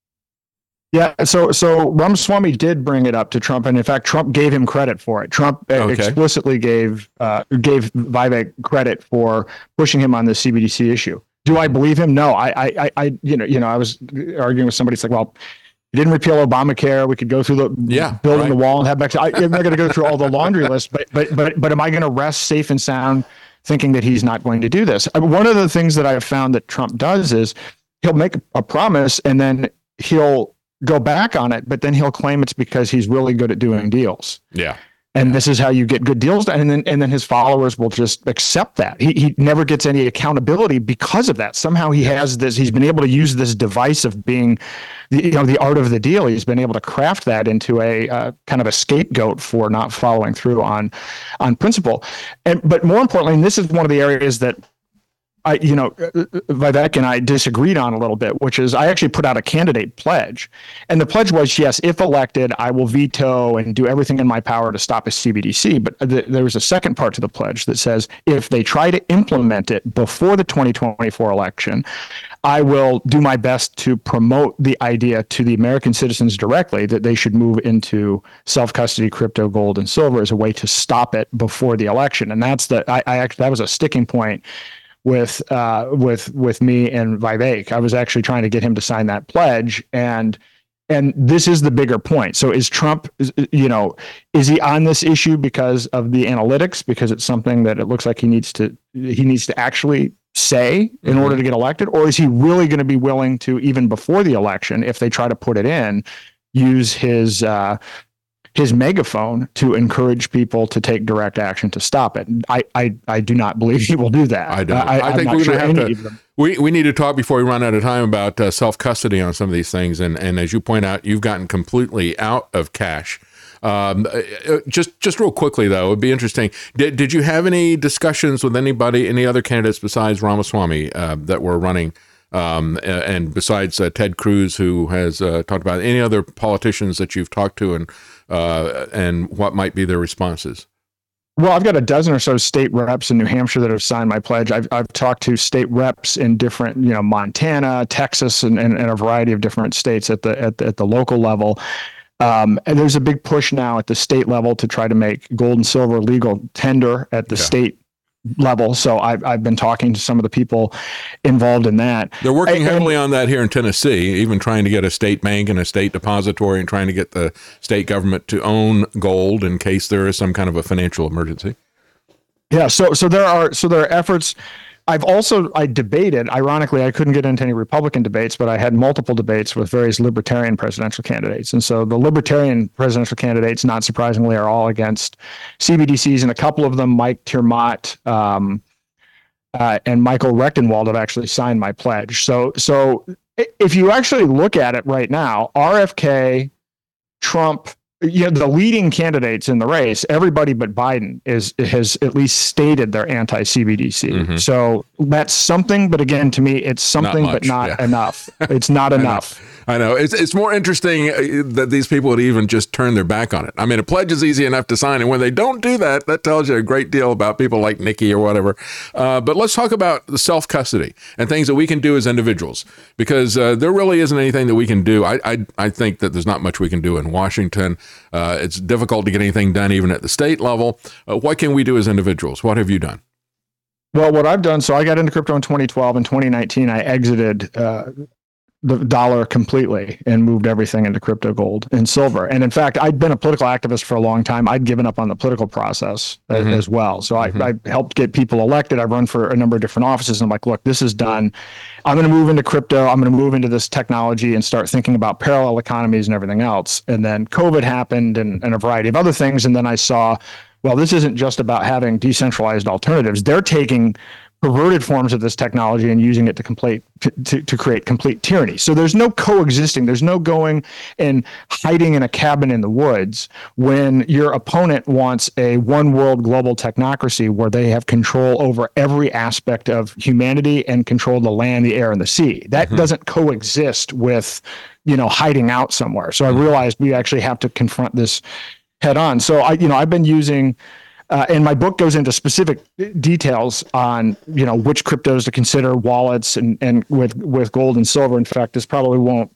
Yeah, so so Ramaswamy did bring it up to Trump, and in fact, Trump gave him credit for it. Trump Okay. explicitly gave uh, gave Vivek credit for pushing him on the C B D C issue. Do I believe him? No, I, I, I, you know, you know, I was arguing with somebody. It's like, well, he didn't repeal Obamacare. We could go through the Yeah, building right. the wall and have back. I, I'm not going to go through all the laundry list, but but but but am I going to rest safe and sound, thinking that he's not going to do this? I mean, one of the things that I've found that Trump does is he'll make a promise and then he'll go back on it, but then he'll claim it's because he's really good at doing deals. Yeah. And this is how you get good deals done. And then, and then his followers will just accept that. He, he never gets any accountability because of that. Somehow he has this, he's been able to use this device of being, the, you know, the art of the deal. He's been able to craft that into a uh, kind of a scapegoat for not following through on, on principle. And, but more importantly, and this is one of the areas that I, you know, Vivek and I disagreed on a little bit, which is I actually put out a candidate pledge. And the pledge was, yes, if elected, I will veto and do everything in my power to stop a C B D C. But th- there was a second part to the pledge that says, if they try to implement it before the twenty twenty-four election, I will do my best to promote the idea to the American citizens directly that they should move into self-custody, crypto, gold, and silver as a way to stop it before the election. And that's the, I, I actually, that was a sticking point with uh, with with me and Vivek. I was actually trying to get him to sign that pledge, and and this is the bigger point. So is Trump, you know, is he on this issue because of the analytics? Because it's something that it looks like he needs to he needs to actually say in Mm-hmm. order to get elected, or is he really going to be willing to, even before the election, if they try to put it in, use his uh, his megaphone to encourage people to take direct action to stop it? I, I, I do not believe he will do that. I don't. I, I I'm think not we're sure going to have any to. of them- We we need to talk before we run out of time about uh, self custody on some of these things. And and as you point out, you've gotten completely out of cash. Um, uh, just just real quickly though, it'd be interesting. Did did you have any discussions with anybody, any other candidates besides Ramaswamy uh, that were running? Um, and besides uh, Ted Cruz, who has uh, talked about any other politicians that you've talked to, and uh, and what might be their responses? Well, I've got a dozen or so state reps in New Hampshire that have signed my pledge. I've I've talked to state reps in different, you know, Montana, Texas, and, and, and a variety of different states at the at the, at the local level. Um, and there's a big push now at the state level to try to make gold and silver legal tender at the Yeah. state level. So I've I've been talking to some of the people involved in that. They're working And- heavily on that here in Tennessee, even trying to get a state bank and a state depository and trying to get the state government to own gold in case there is some kind of a financial emergency. Yeah, so so there are so there are efforts. I've also I debated. Ironically, I couldn't get into any Republican debates, but I had multiple debates with various Libertarian presidential candidates. And so the Libertarian presidential candidates, not surprisingly, are all against C B D Cs, and a couple of them, Mike Tiermont um, uh, and Michael Rechtenwald, have actually signed my pledge. So so if you actually look at it right now, R F K, Trump, you know, the leading candidates in the race, everybody but Biden is has at least stated they're anti-C B D C. Mhm. So that's something, but again, to me, it's something, much, but not yeah. enough. It's not enough. I know. It's it's more interesting uh, that these people would even just turn their back on it. I mean, a pledge is easy enough to sign, and when they don't do that, that tells you a great deal about people like Nikki or whatever. Uh, but let's talk about the self-custody and things that we can do as individuals, because uh, there really isn't anything that we can do. I, I I think that there's not much we can do in Washington. Uh, it's difficult to get anything done even at the state level. Uh, what can we do as individuals? What have you done? Well, what I've done, so I got into crypto in twenty twelve. In twenty nineteen, I exited uh, the dollar completely and moved everything into crypto, gold, and silver. And in fact, I'd been a political activist for a long time. I'd given up on the political process mm-hmm. as well. So I, mm-hmm. I helped get people elected. I've run for a number of different offices. And I'm like, look, this is done. I'm going to move into crypto. I'm going to move into this technology and start thinking about parallel economies and everything else. And then COVID happened and, and a variety of other things. And then I saw, well, this isn't just about having decentralized alternatives. They're taking perverted forms of this technology and using it to complete to, to, to create complete tyranny. So there's no coexisting. There's no going and hiding in a cabin in the woods when your opponent wants a one world global technocracy where they have control over every aspect of humanity and control the land, the air, and the sea. That mm-hmm. doesn't coexist with, you know, hiding out somewhere. So I realized we actually have to confront this head on. So I, you know, I've been using Uh, and my book goes into specific details on, you know, which cryptos to consider, wallets, and and with with gold and silver. In fact, this probably won't,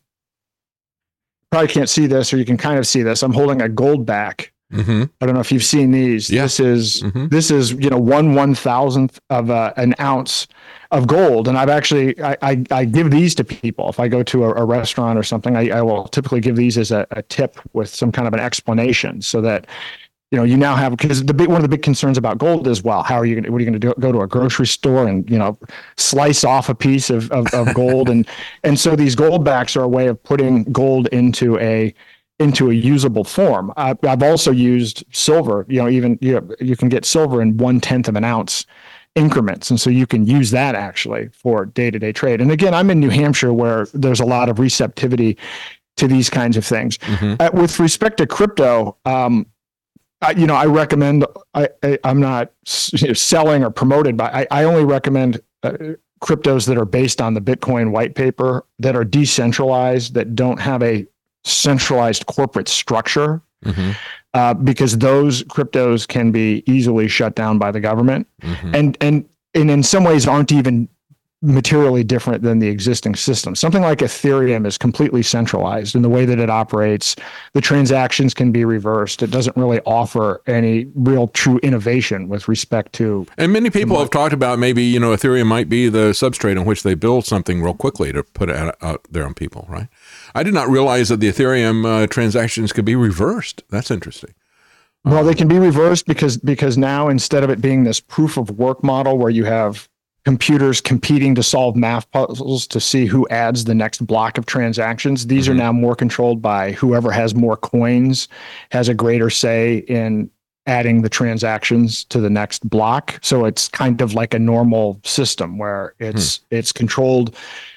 probably can't see this, or you can kind of see this. I'm holding a gold back. Mm-hmm. I don't know if you've seen these. Yeah. This is mm-hmm. this is you know one one thousandth of a, an ounce of gold, and I've actually I, I I give these to people if I go to a, a restaurant or something. I, I will typically give these as a, a tip with some kind of an explanation, so that. You know, you now have, because the big, one of the big concerns about gold is, well, how are you going to, what are you going to do? Go to a grocery store and, you know, slice off a piece of, of, of gold. And, and so these gold backs are a way of putting gold into a, into a usable form. Uh, I've also used silver, you know, even, you know, you can get silver in one tenth of an ounce increments. And so you can use that actually for day-to-day trade. And again, I'm in New Hampshire where there's a lot of receptivity to these kinds of things. Mm-hmm. Uh, with respect to crypto, um, I, you know, I recommend, I, I, I'm not you know, selling or promoted, but I, I only recommend uh, cryptos that are based on the Bitcoin white paper, that are decentralized, that don't have a centralized corporate structure, mm-hmm. uh, because those cryptos can be easily shut down by the government, mm-hmm. and, and, and in some ways aren't even materially different than the existing system. Something like Ethereum is completely centralized in the way that it operates. The transactions can be reversed. It doesn't really offer any real true innovation with respect to. And many people have talked about maybe, you know, Ethereum might be the substrate on which they build something real quickly to put it out, out there on people, right? I did not realize that the Ethereum uh, transactions could be reversed. That's interesting. Well, they can be reversed because because now, instead of it being this proof of work model where you have computers competing to solve math puzzles to see who adds the next block of transactions, these mm-hmm. are now more controlled by whoever has more coins, has a greater say in adding the transactions to the next block. So it's kind of like a normal system where it's hmm. it's controlled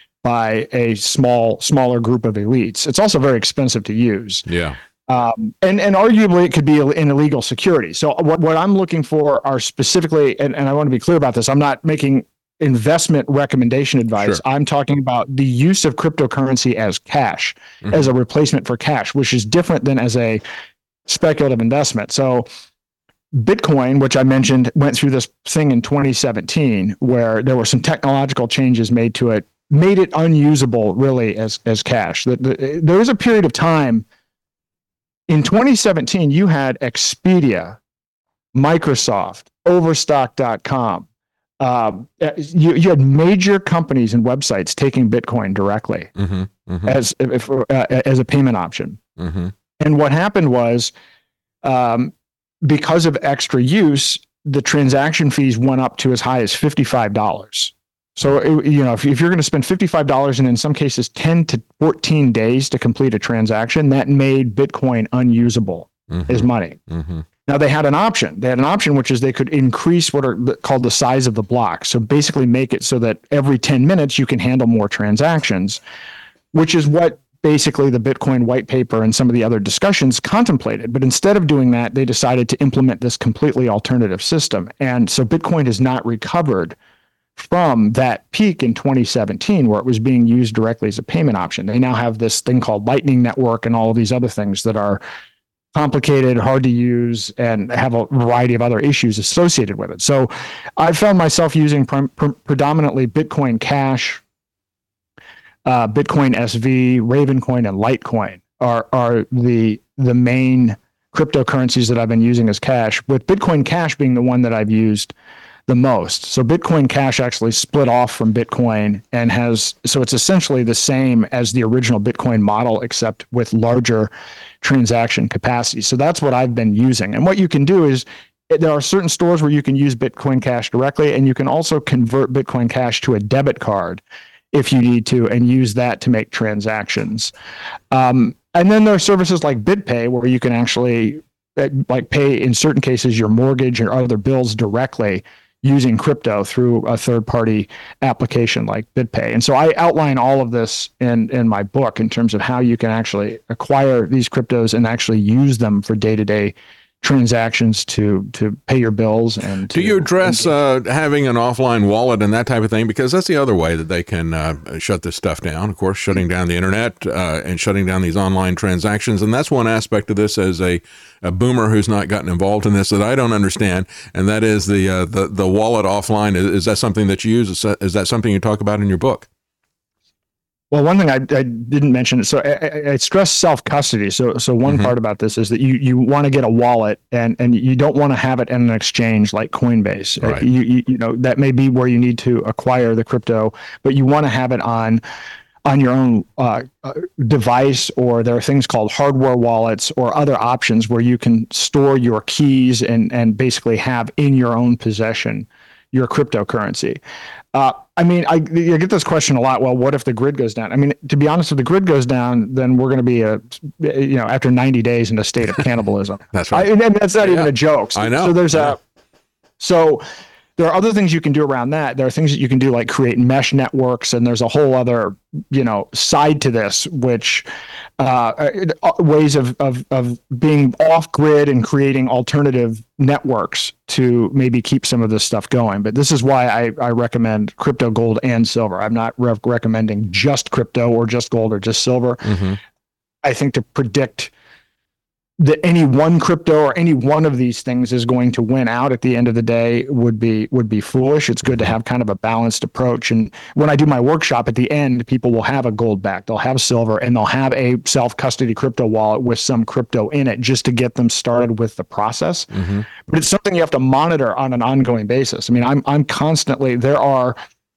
by a small smaller group of elites. It's also very expensive to use. Yeah. Um, and, and arguably it could be an illegal security. So what, what I'm looking for are specifically, and, and I want to be clear about this, I'm not making investment recommendation advice. Sure. I'm talking about the use of cryptocurrency as cash, mm-hmm. as a replacement for cash, which is different than as a speculative investment. So Bitcoin, which I mentioned, went through this thing in twenty seventeen where there were some technological changes made to it, made it unusable really as, as cash. The, the, there was a period of time in twenty seventeen, you had Expedia, Microsoft, Overstock dot com. Um, you, you had major companies and websites taking Bitcoin directly mm-hmm, mm-hmm. as if, uh, as a payment option. Mm-hmm. And what happened was, um, because of extra use, the transaction fees went up to as high as fifty-five dollars. So, it, you know, if, if you're going to spend fifty-five dollars and in some cases ten to fourteen days to complete a transaction, that made Bitcoin unusable mm-hmm. as money. Mm-hmm. Now they had an option. They had an option, which is they could increase what are called the size of the block. So basically make it so that every ten minutes you can handle more transactions, which is what basically the Bitcoin white paper and some of the other discussions contemplated. But instead of doing that, they decided to implement this completely alternative system. And so Bitcoin has not recovered from that peak in twenty seventeen, where it was being used directly as a payment option. They now have this thing called Lightning Network and all of these other things that are complicated, hard to use, and have a variety of other issues associated with it. So I found myself using pre- pre- predominantly Bitcoin Cash, uh, Bitcoin S V, Ravencoin, and Litecoin are are the the main cryptocurrencies that I've been using as cash, with Bitcoin Cash being the one that I've used the most. So Bitcoin Cash actually split off from Bitcoin and has, so it's essentially the same as the original Bitcoin model, except with larger transaction capacity. So that's what I've been using. And what you can do is, there are certain stores where you can use Bitcoin Cash directly, and you can also convert Bitcoin Cash to a debit card if you need to, and use that to make transactions. Um, and then there are services like BitPay, where you can actually like pay, in certain cases, your mortgage or other bills directly using crypto through a third-party application like BitPay. And so I outline all of this in, in my book in terms of how you can actually acquire these cryptos and actually use them for day-to-day transactions to to pay your bills. And to, do you address uh, having an offline wallet and that type of thing? Because that's the other way that they can uh, shut this stuff down. Of course, shutting down the internet uh, and shutting down these online transactions. And that's one aspect of this as a, a boomer who's not gotten involved in this that I don't understand. And that is the uh, the, the wallet offline. Is, is that something that you use? Is that, is that something you talk about in your book? Well, one thing I, I didn't mention, so I, I stress self-custody. So so one mm-hmm. part about this is that you you want to get a wallet, and, and you don't want to have it in an exchange like Coinbase. Right. You, you you know, that may be where you need to acquire the crypto, but you want to have it on on your own uh, device, or there are things called hardware wallets or other options where you can store your keys and and basically have in your own possession your cryptocurrency. Uh, I mean, I, I get this question a lot. Well, what if the grid goes down? I mean, to be honest, if the grid goes down, then we're going to be a, you know, after ninety days in a state of cannibalism. That's right. I, and that's not yeah. even a joke. So, I know. So there's yeah. a, so there are other things you can do around that. There are things that you can do like create mesh networks, and there's a whole other, you know, side to this, which uh, ways of, of, of being off grid and creating alternative networks to maybe keep some of this stuff going. But this is why I, I recommend crypto, gold, and silver. I'm not re- recommending just crypto or just gold or just silver. Mm-hmm. I think to predict that any one crypto or any one of these things is going to win out at the end of the day would be would be foolish. It's good to have kind of a balanced approach. And when I do my workshop at the end, people will have a gold back, they'll have silver, and they'll have a self-custody crypto wallet with some crypto in it, just to get them started with the process. Mm-hmm. But it's something you have to monitor on an ongoing basis. I mean, I'm I'm constantly, there are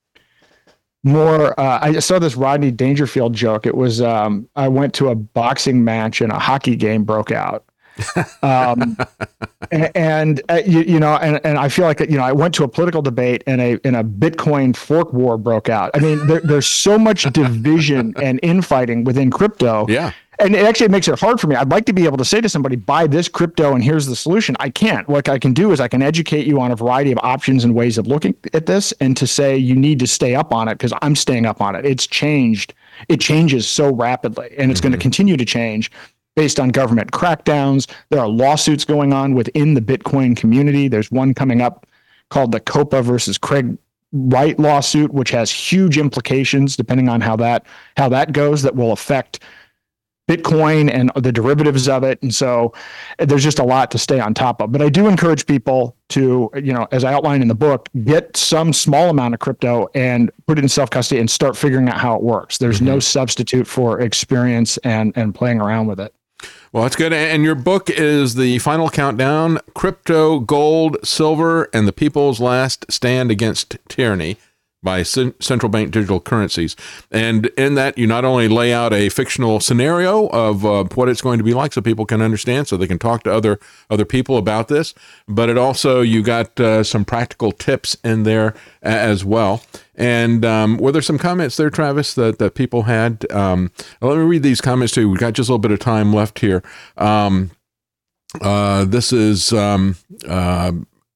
more, uh, I saw this Rodney Dangerfield joke. It was, um, I went to a boxing match and a hockey game broke out. um, and, and uh, you, you know, and, and I feel like, you know, I went to a political debate and a, and a Bitcoin fork war broke out. I mean, there, there's so much division and infighting within crypto. Yeah. And it actually makes it hard for me. I'd like to be able to say to somebody, buy this crypto and here's the solution. I can't. What I can do is I can educate you on a variety of options and ways of looking at this, and to say you need to stay up on it, because I'm staying up on it. It's changed. It changes so rapidly, and it's mm-hmm. going to continue to change based on government crackdowns. There are lawsuits going on within the Bitcoin community. There's one coming up called the Copa versus Craig Wright lawsuit, which has huge implications depending on how that how that goes, that will affect Bitcoin and the derivatives of it. And so there's just a lot to stay on top of. But I do encourage people to, you know, as I outline in the book, get some small amount of crypto and put it in self-custody and start figuring out how it works. There's mm-hmm. no substitute for experience and and playing around with it. Well, that's good. And your book is The Final Countdown: Crypto, Gold, Silver, and the People's Last Stand Against Tyranny, by central bank digital currencies. And in that, you not only lay out a fictional scenario of uh, what it's going to be like so people can understand, so they can talk to other other people about this, but it also, you got uh, some practical tips in there as well. And um, were there some comments there, Travis, that, that people had? Um, let me read these comments too. We've got just a little bit of time left here. Um, uh, this is... Um, uh,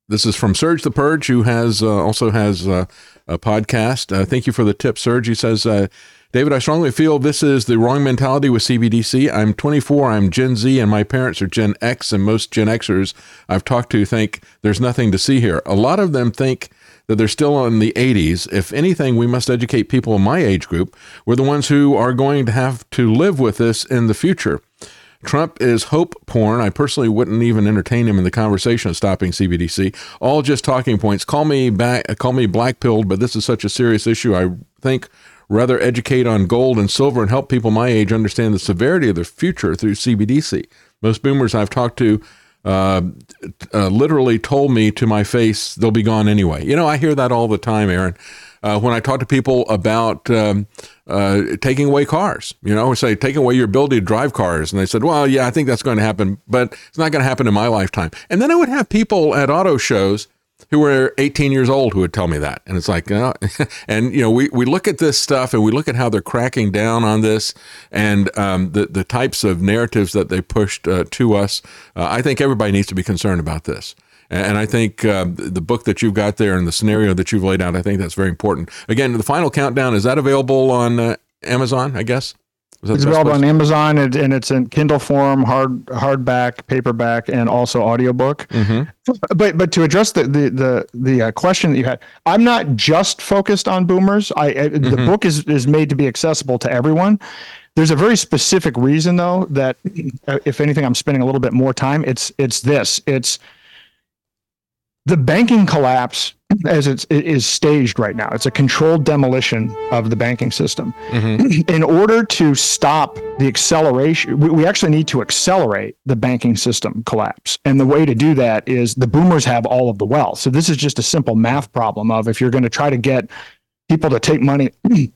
this is from Serge the Purge, who has uh, also has uh, a podcast. Uh, thank you for the tip, Serge. He says, uh, David, I strongly feel this is the wrong mentality with C B D C. I'm twenty-four, I'm Gen Z, and my parents are Gen X, and most Gen Xers I've talked to think there's nothing to see here. A lot of them think that they're still in the eighties. If anything, we must educate people in my age group. We're the ones who are going to have to live with this in the future. Trump is hope porn. I personally wouldn't even entertain him in the conversation of stopping C B D C. All just talking points. Call me back, call me black-pilled, but this is such a serious issue. I think rather educate on gold and silver and help people my age understand the severity of their future through C B D C. Most boomers I've talked to uh, uh, literally told me to my face they'll be gone anyway. You know, I hear that all the time, Aaron. Uh, when I talk to people about um, uh, taking away cars, you know, say taking away your ability to drive cars. And they said, well, yeah, I think that's going to happen, but it's not going to happen in my lifetime. And then I would have people at auto shows who were eighteen years old who would tell me that. And it's like, uh, and, you know, we, we look at this stuff and we look at how they're cracking down on this and um, the, the types of narratives that they pushed uh, to us. Uh, I think everybody needs to be concerned about this. And I think uh, the book that you've got there and the scenario that you've laid out, I think that's very important. Again, the final countdown, is that available on uh, Amazon, I guess? It's available on Amazon, and, and it's in Kindle form, hard hardback, paperback, and also audiobook. Mm-hmm. But but to address the the the, the uh, question that you had, I'm not just focused on boomers. I, I mm-hmm. The book is is made to be accessible to everyone. There's a very specific reason, though, that uh, if anything, I'm spending a little bit more time. It's it's this. It's the banking collapse as it's, it is staged right now. It's a controlled demolition of the banking system. Mm-hmm. In order to stop the acceleration, we, we actually need to accelerate the banking system collapse. And the way to do that is the boomers have all of the wealth. So this is just a simple math problem of if you're going to try to get people to take money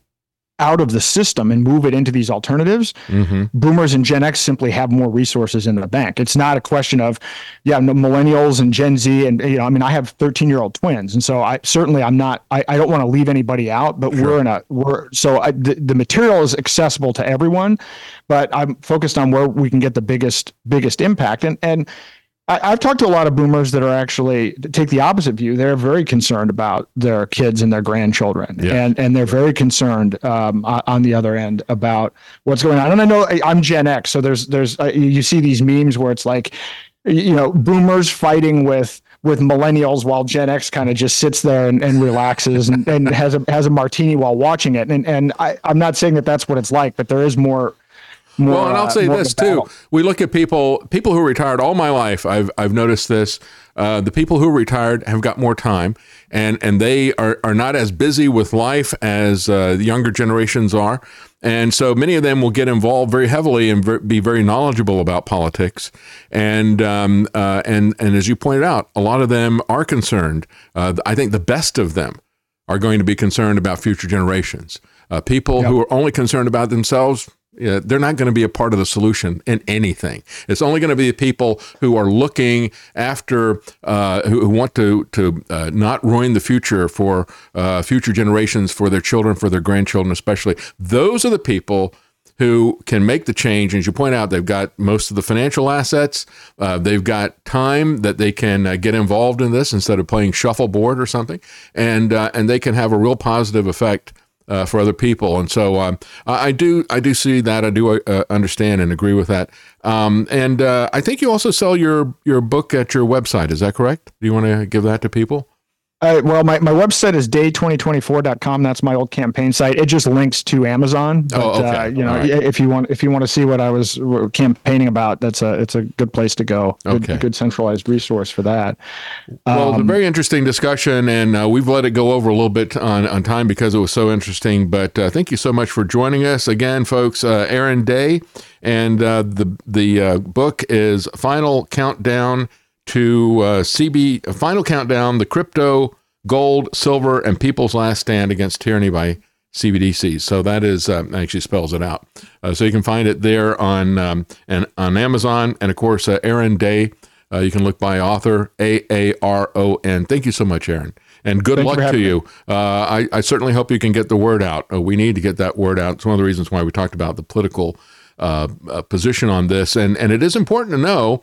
out of the system and move it into these alternatives, mm-hmm. boomers and Gen X simply have more resources in the bank. It's not a question of, yeah, no, millennials and Gen Z. And, you know, I mean, I have thirteen year old twins. And so I certainly, I'm not, I, I don't want to leave anybody out, but sure. we're in a, we're, so I, the, the material is accessible to everyone, but I'm focused on where we can get the biggest, biggest impact. And, and, I've talked to a lot of boomers that are actually take the opposite view. They're very concerned about their kids and their grandchildren, yeah. and and they're very concerned um, on the other end about what's going on. And I know I'm Gen X, so there's there's uh, you see these memes where it's like, you know, boomers fighting with with millennials while Gen X kind of just sits there and, and relaxes and, and has a has a martini while watching it. And and I, I'm not saying that that's what it's like, but there is more. More, well, and I'll say uh, this too. We look at people, people who are retired all my life. I've, I've noticed this. Uh, the people who are retired have got more time, and, and they are, are not as busy with life as uh, the younger generations are. And so many of them will get involved very heavily and ver- be very knowledgeable about politics. And, um, uh, and, and as you pointed out, a lot of them are concerned. Uh, I think the best of them are going to be concerned about future generations. Uh, people yep. who are only concerned about themselves, yeah, they're not going to be a part of the solution in anything. It's only going to be the people who are looking after, uh, who, who want to to uh, not ruin the future for uh, future generations, for their children, for their grandchildren especially. Those are the people who can make the change. As you point out, they've got most of the financial assets. Uh, they've got time that they can uh, get involved in this instead of playing shuffleboard or something, and uh, and they can have a real positive effect Uh, for other people. And so um, I do I do see that. I do uh, understand and agree with that. Um, and uh, I think you also sell your, your book at your website. Is that correct? Do you want to give that to people? Uh, well, my, my website is day twenty twenty-four dot com. That's my old campaign site. It just links to Amazon. But, oh, okay. Uh, you know, right. if you want, if you want to see what I was campaigning about, that's a, it's a good place to go. Good, okay. good centralized resource for that. Well, um, it's a very interesting discussion, and uh, we've let it go over a little bit on, on time because it was so interesting. But uh, thank you so much for joining us again, folks. Uh, Aaron Day, and uh, the the uh, book is Final Countdown to uh, C B. Final Countdown: The Crypto, Gold, Silver, and People's Last Stand Against Tyranny by C B D C. So that is uh, actually spells it out. Uh, so you can find it there on um, and on Amazon, and of course uh, Aaron Day. Uh, you can look by author A A R O N. Thank you so much, Aaron, and good Thanks luck to you. Uh, I, I certainly hope you can get the word out. Uh, we need to get that word out. It's one of the reasons why we talked about the political uh, uh, position on this, and and it is important to know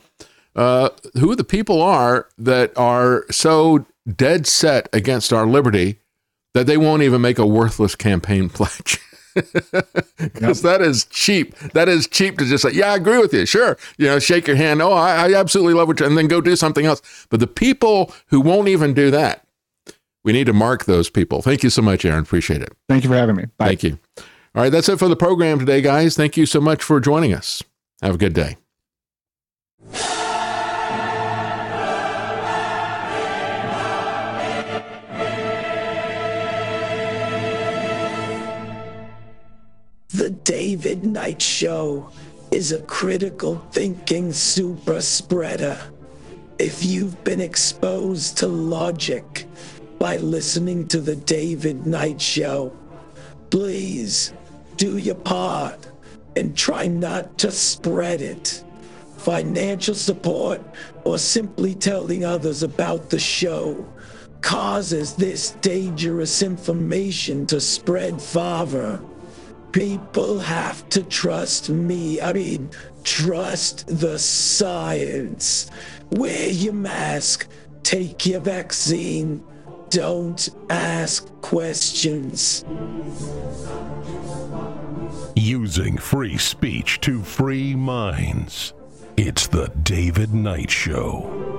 uh, who the people are that are so dead set against our liberty that they won't even make a worthless campaign pledge. Because yep. that is cheap. That is cheap to just say, yeah, I agree with you. Sure. You know, shake your hand. Oh, I, I absolutely love what you're, and then go do something else. But the people who won't even do that, we need to mark those people. Thank you so much, Aaron. Appreciate it. Thank you for having me. Bye. Thank you. All right. That's it for the program today, guys. Thank you so much for joining us. Have a good day. The David Knight Show is a critical thinking super spreader. If you've been exposed to logic by listening to the David Knight Show, please do your part and try not to spread it. Financial support or simply telling others about the show causes this dangerous information to spread farther. People have to trust me. I mean, trust the science. Wear your mask. Take your vaccine. Don't ask questions. Using free speech to free minds. It's the David Knight Show.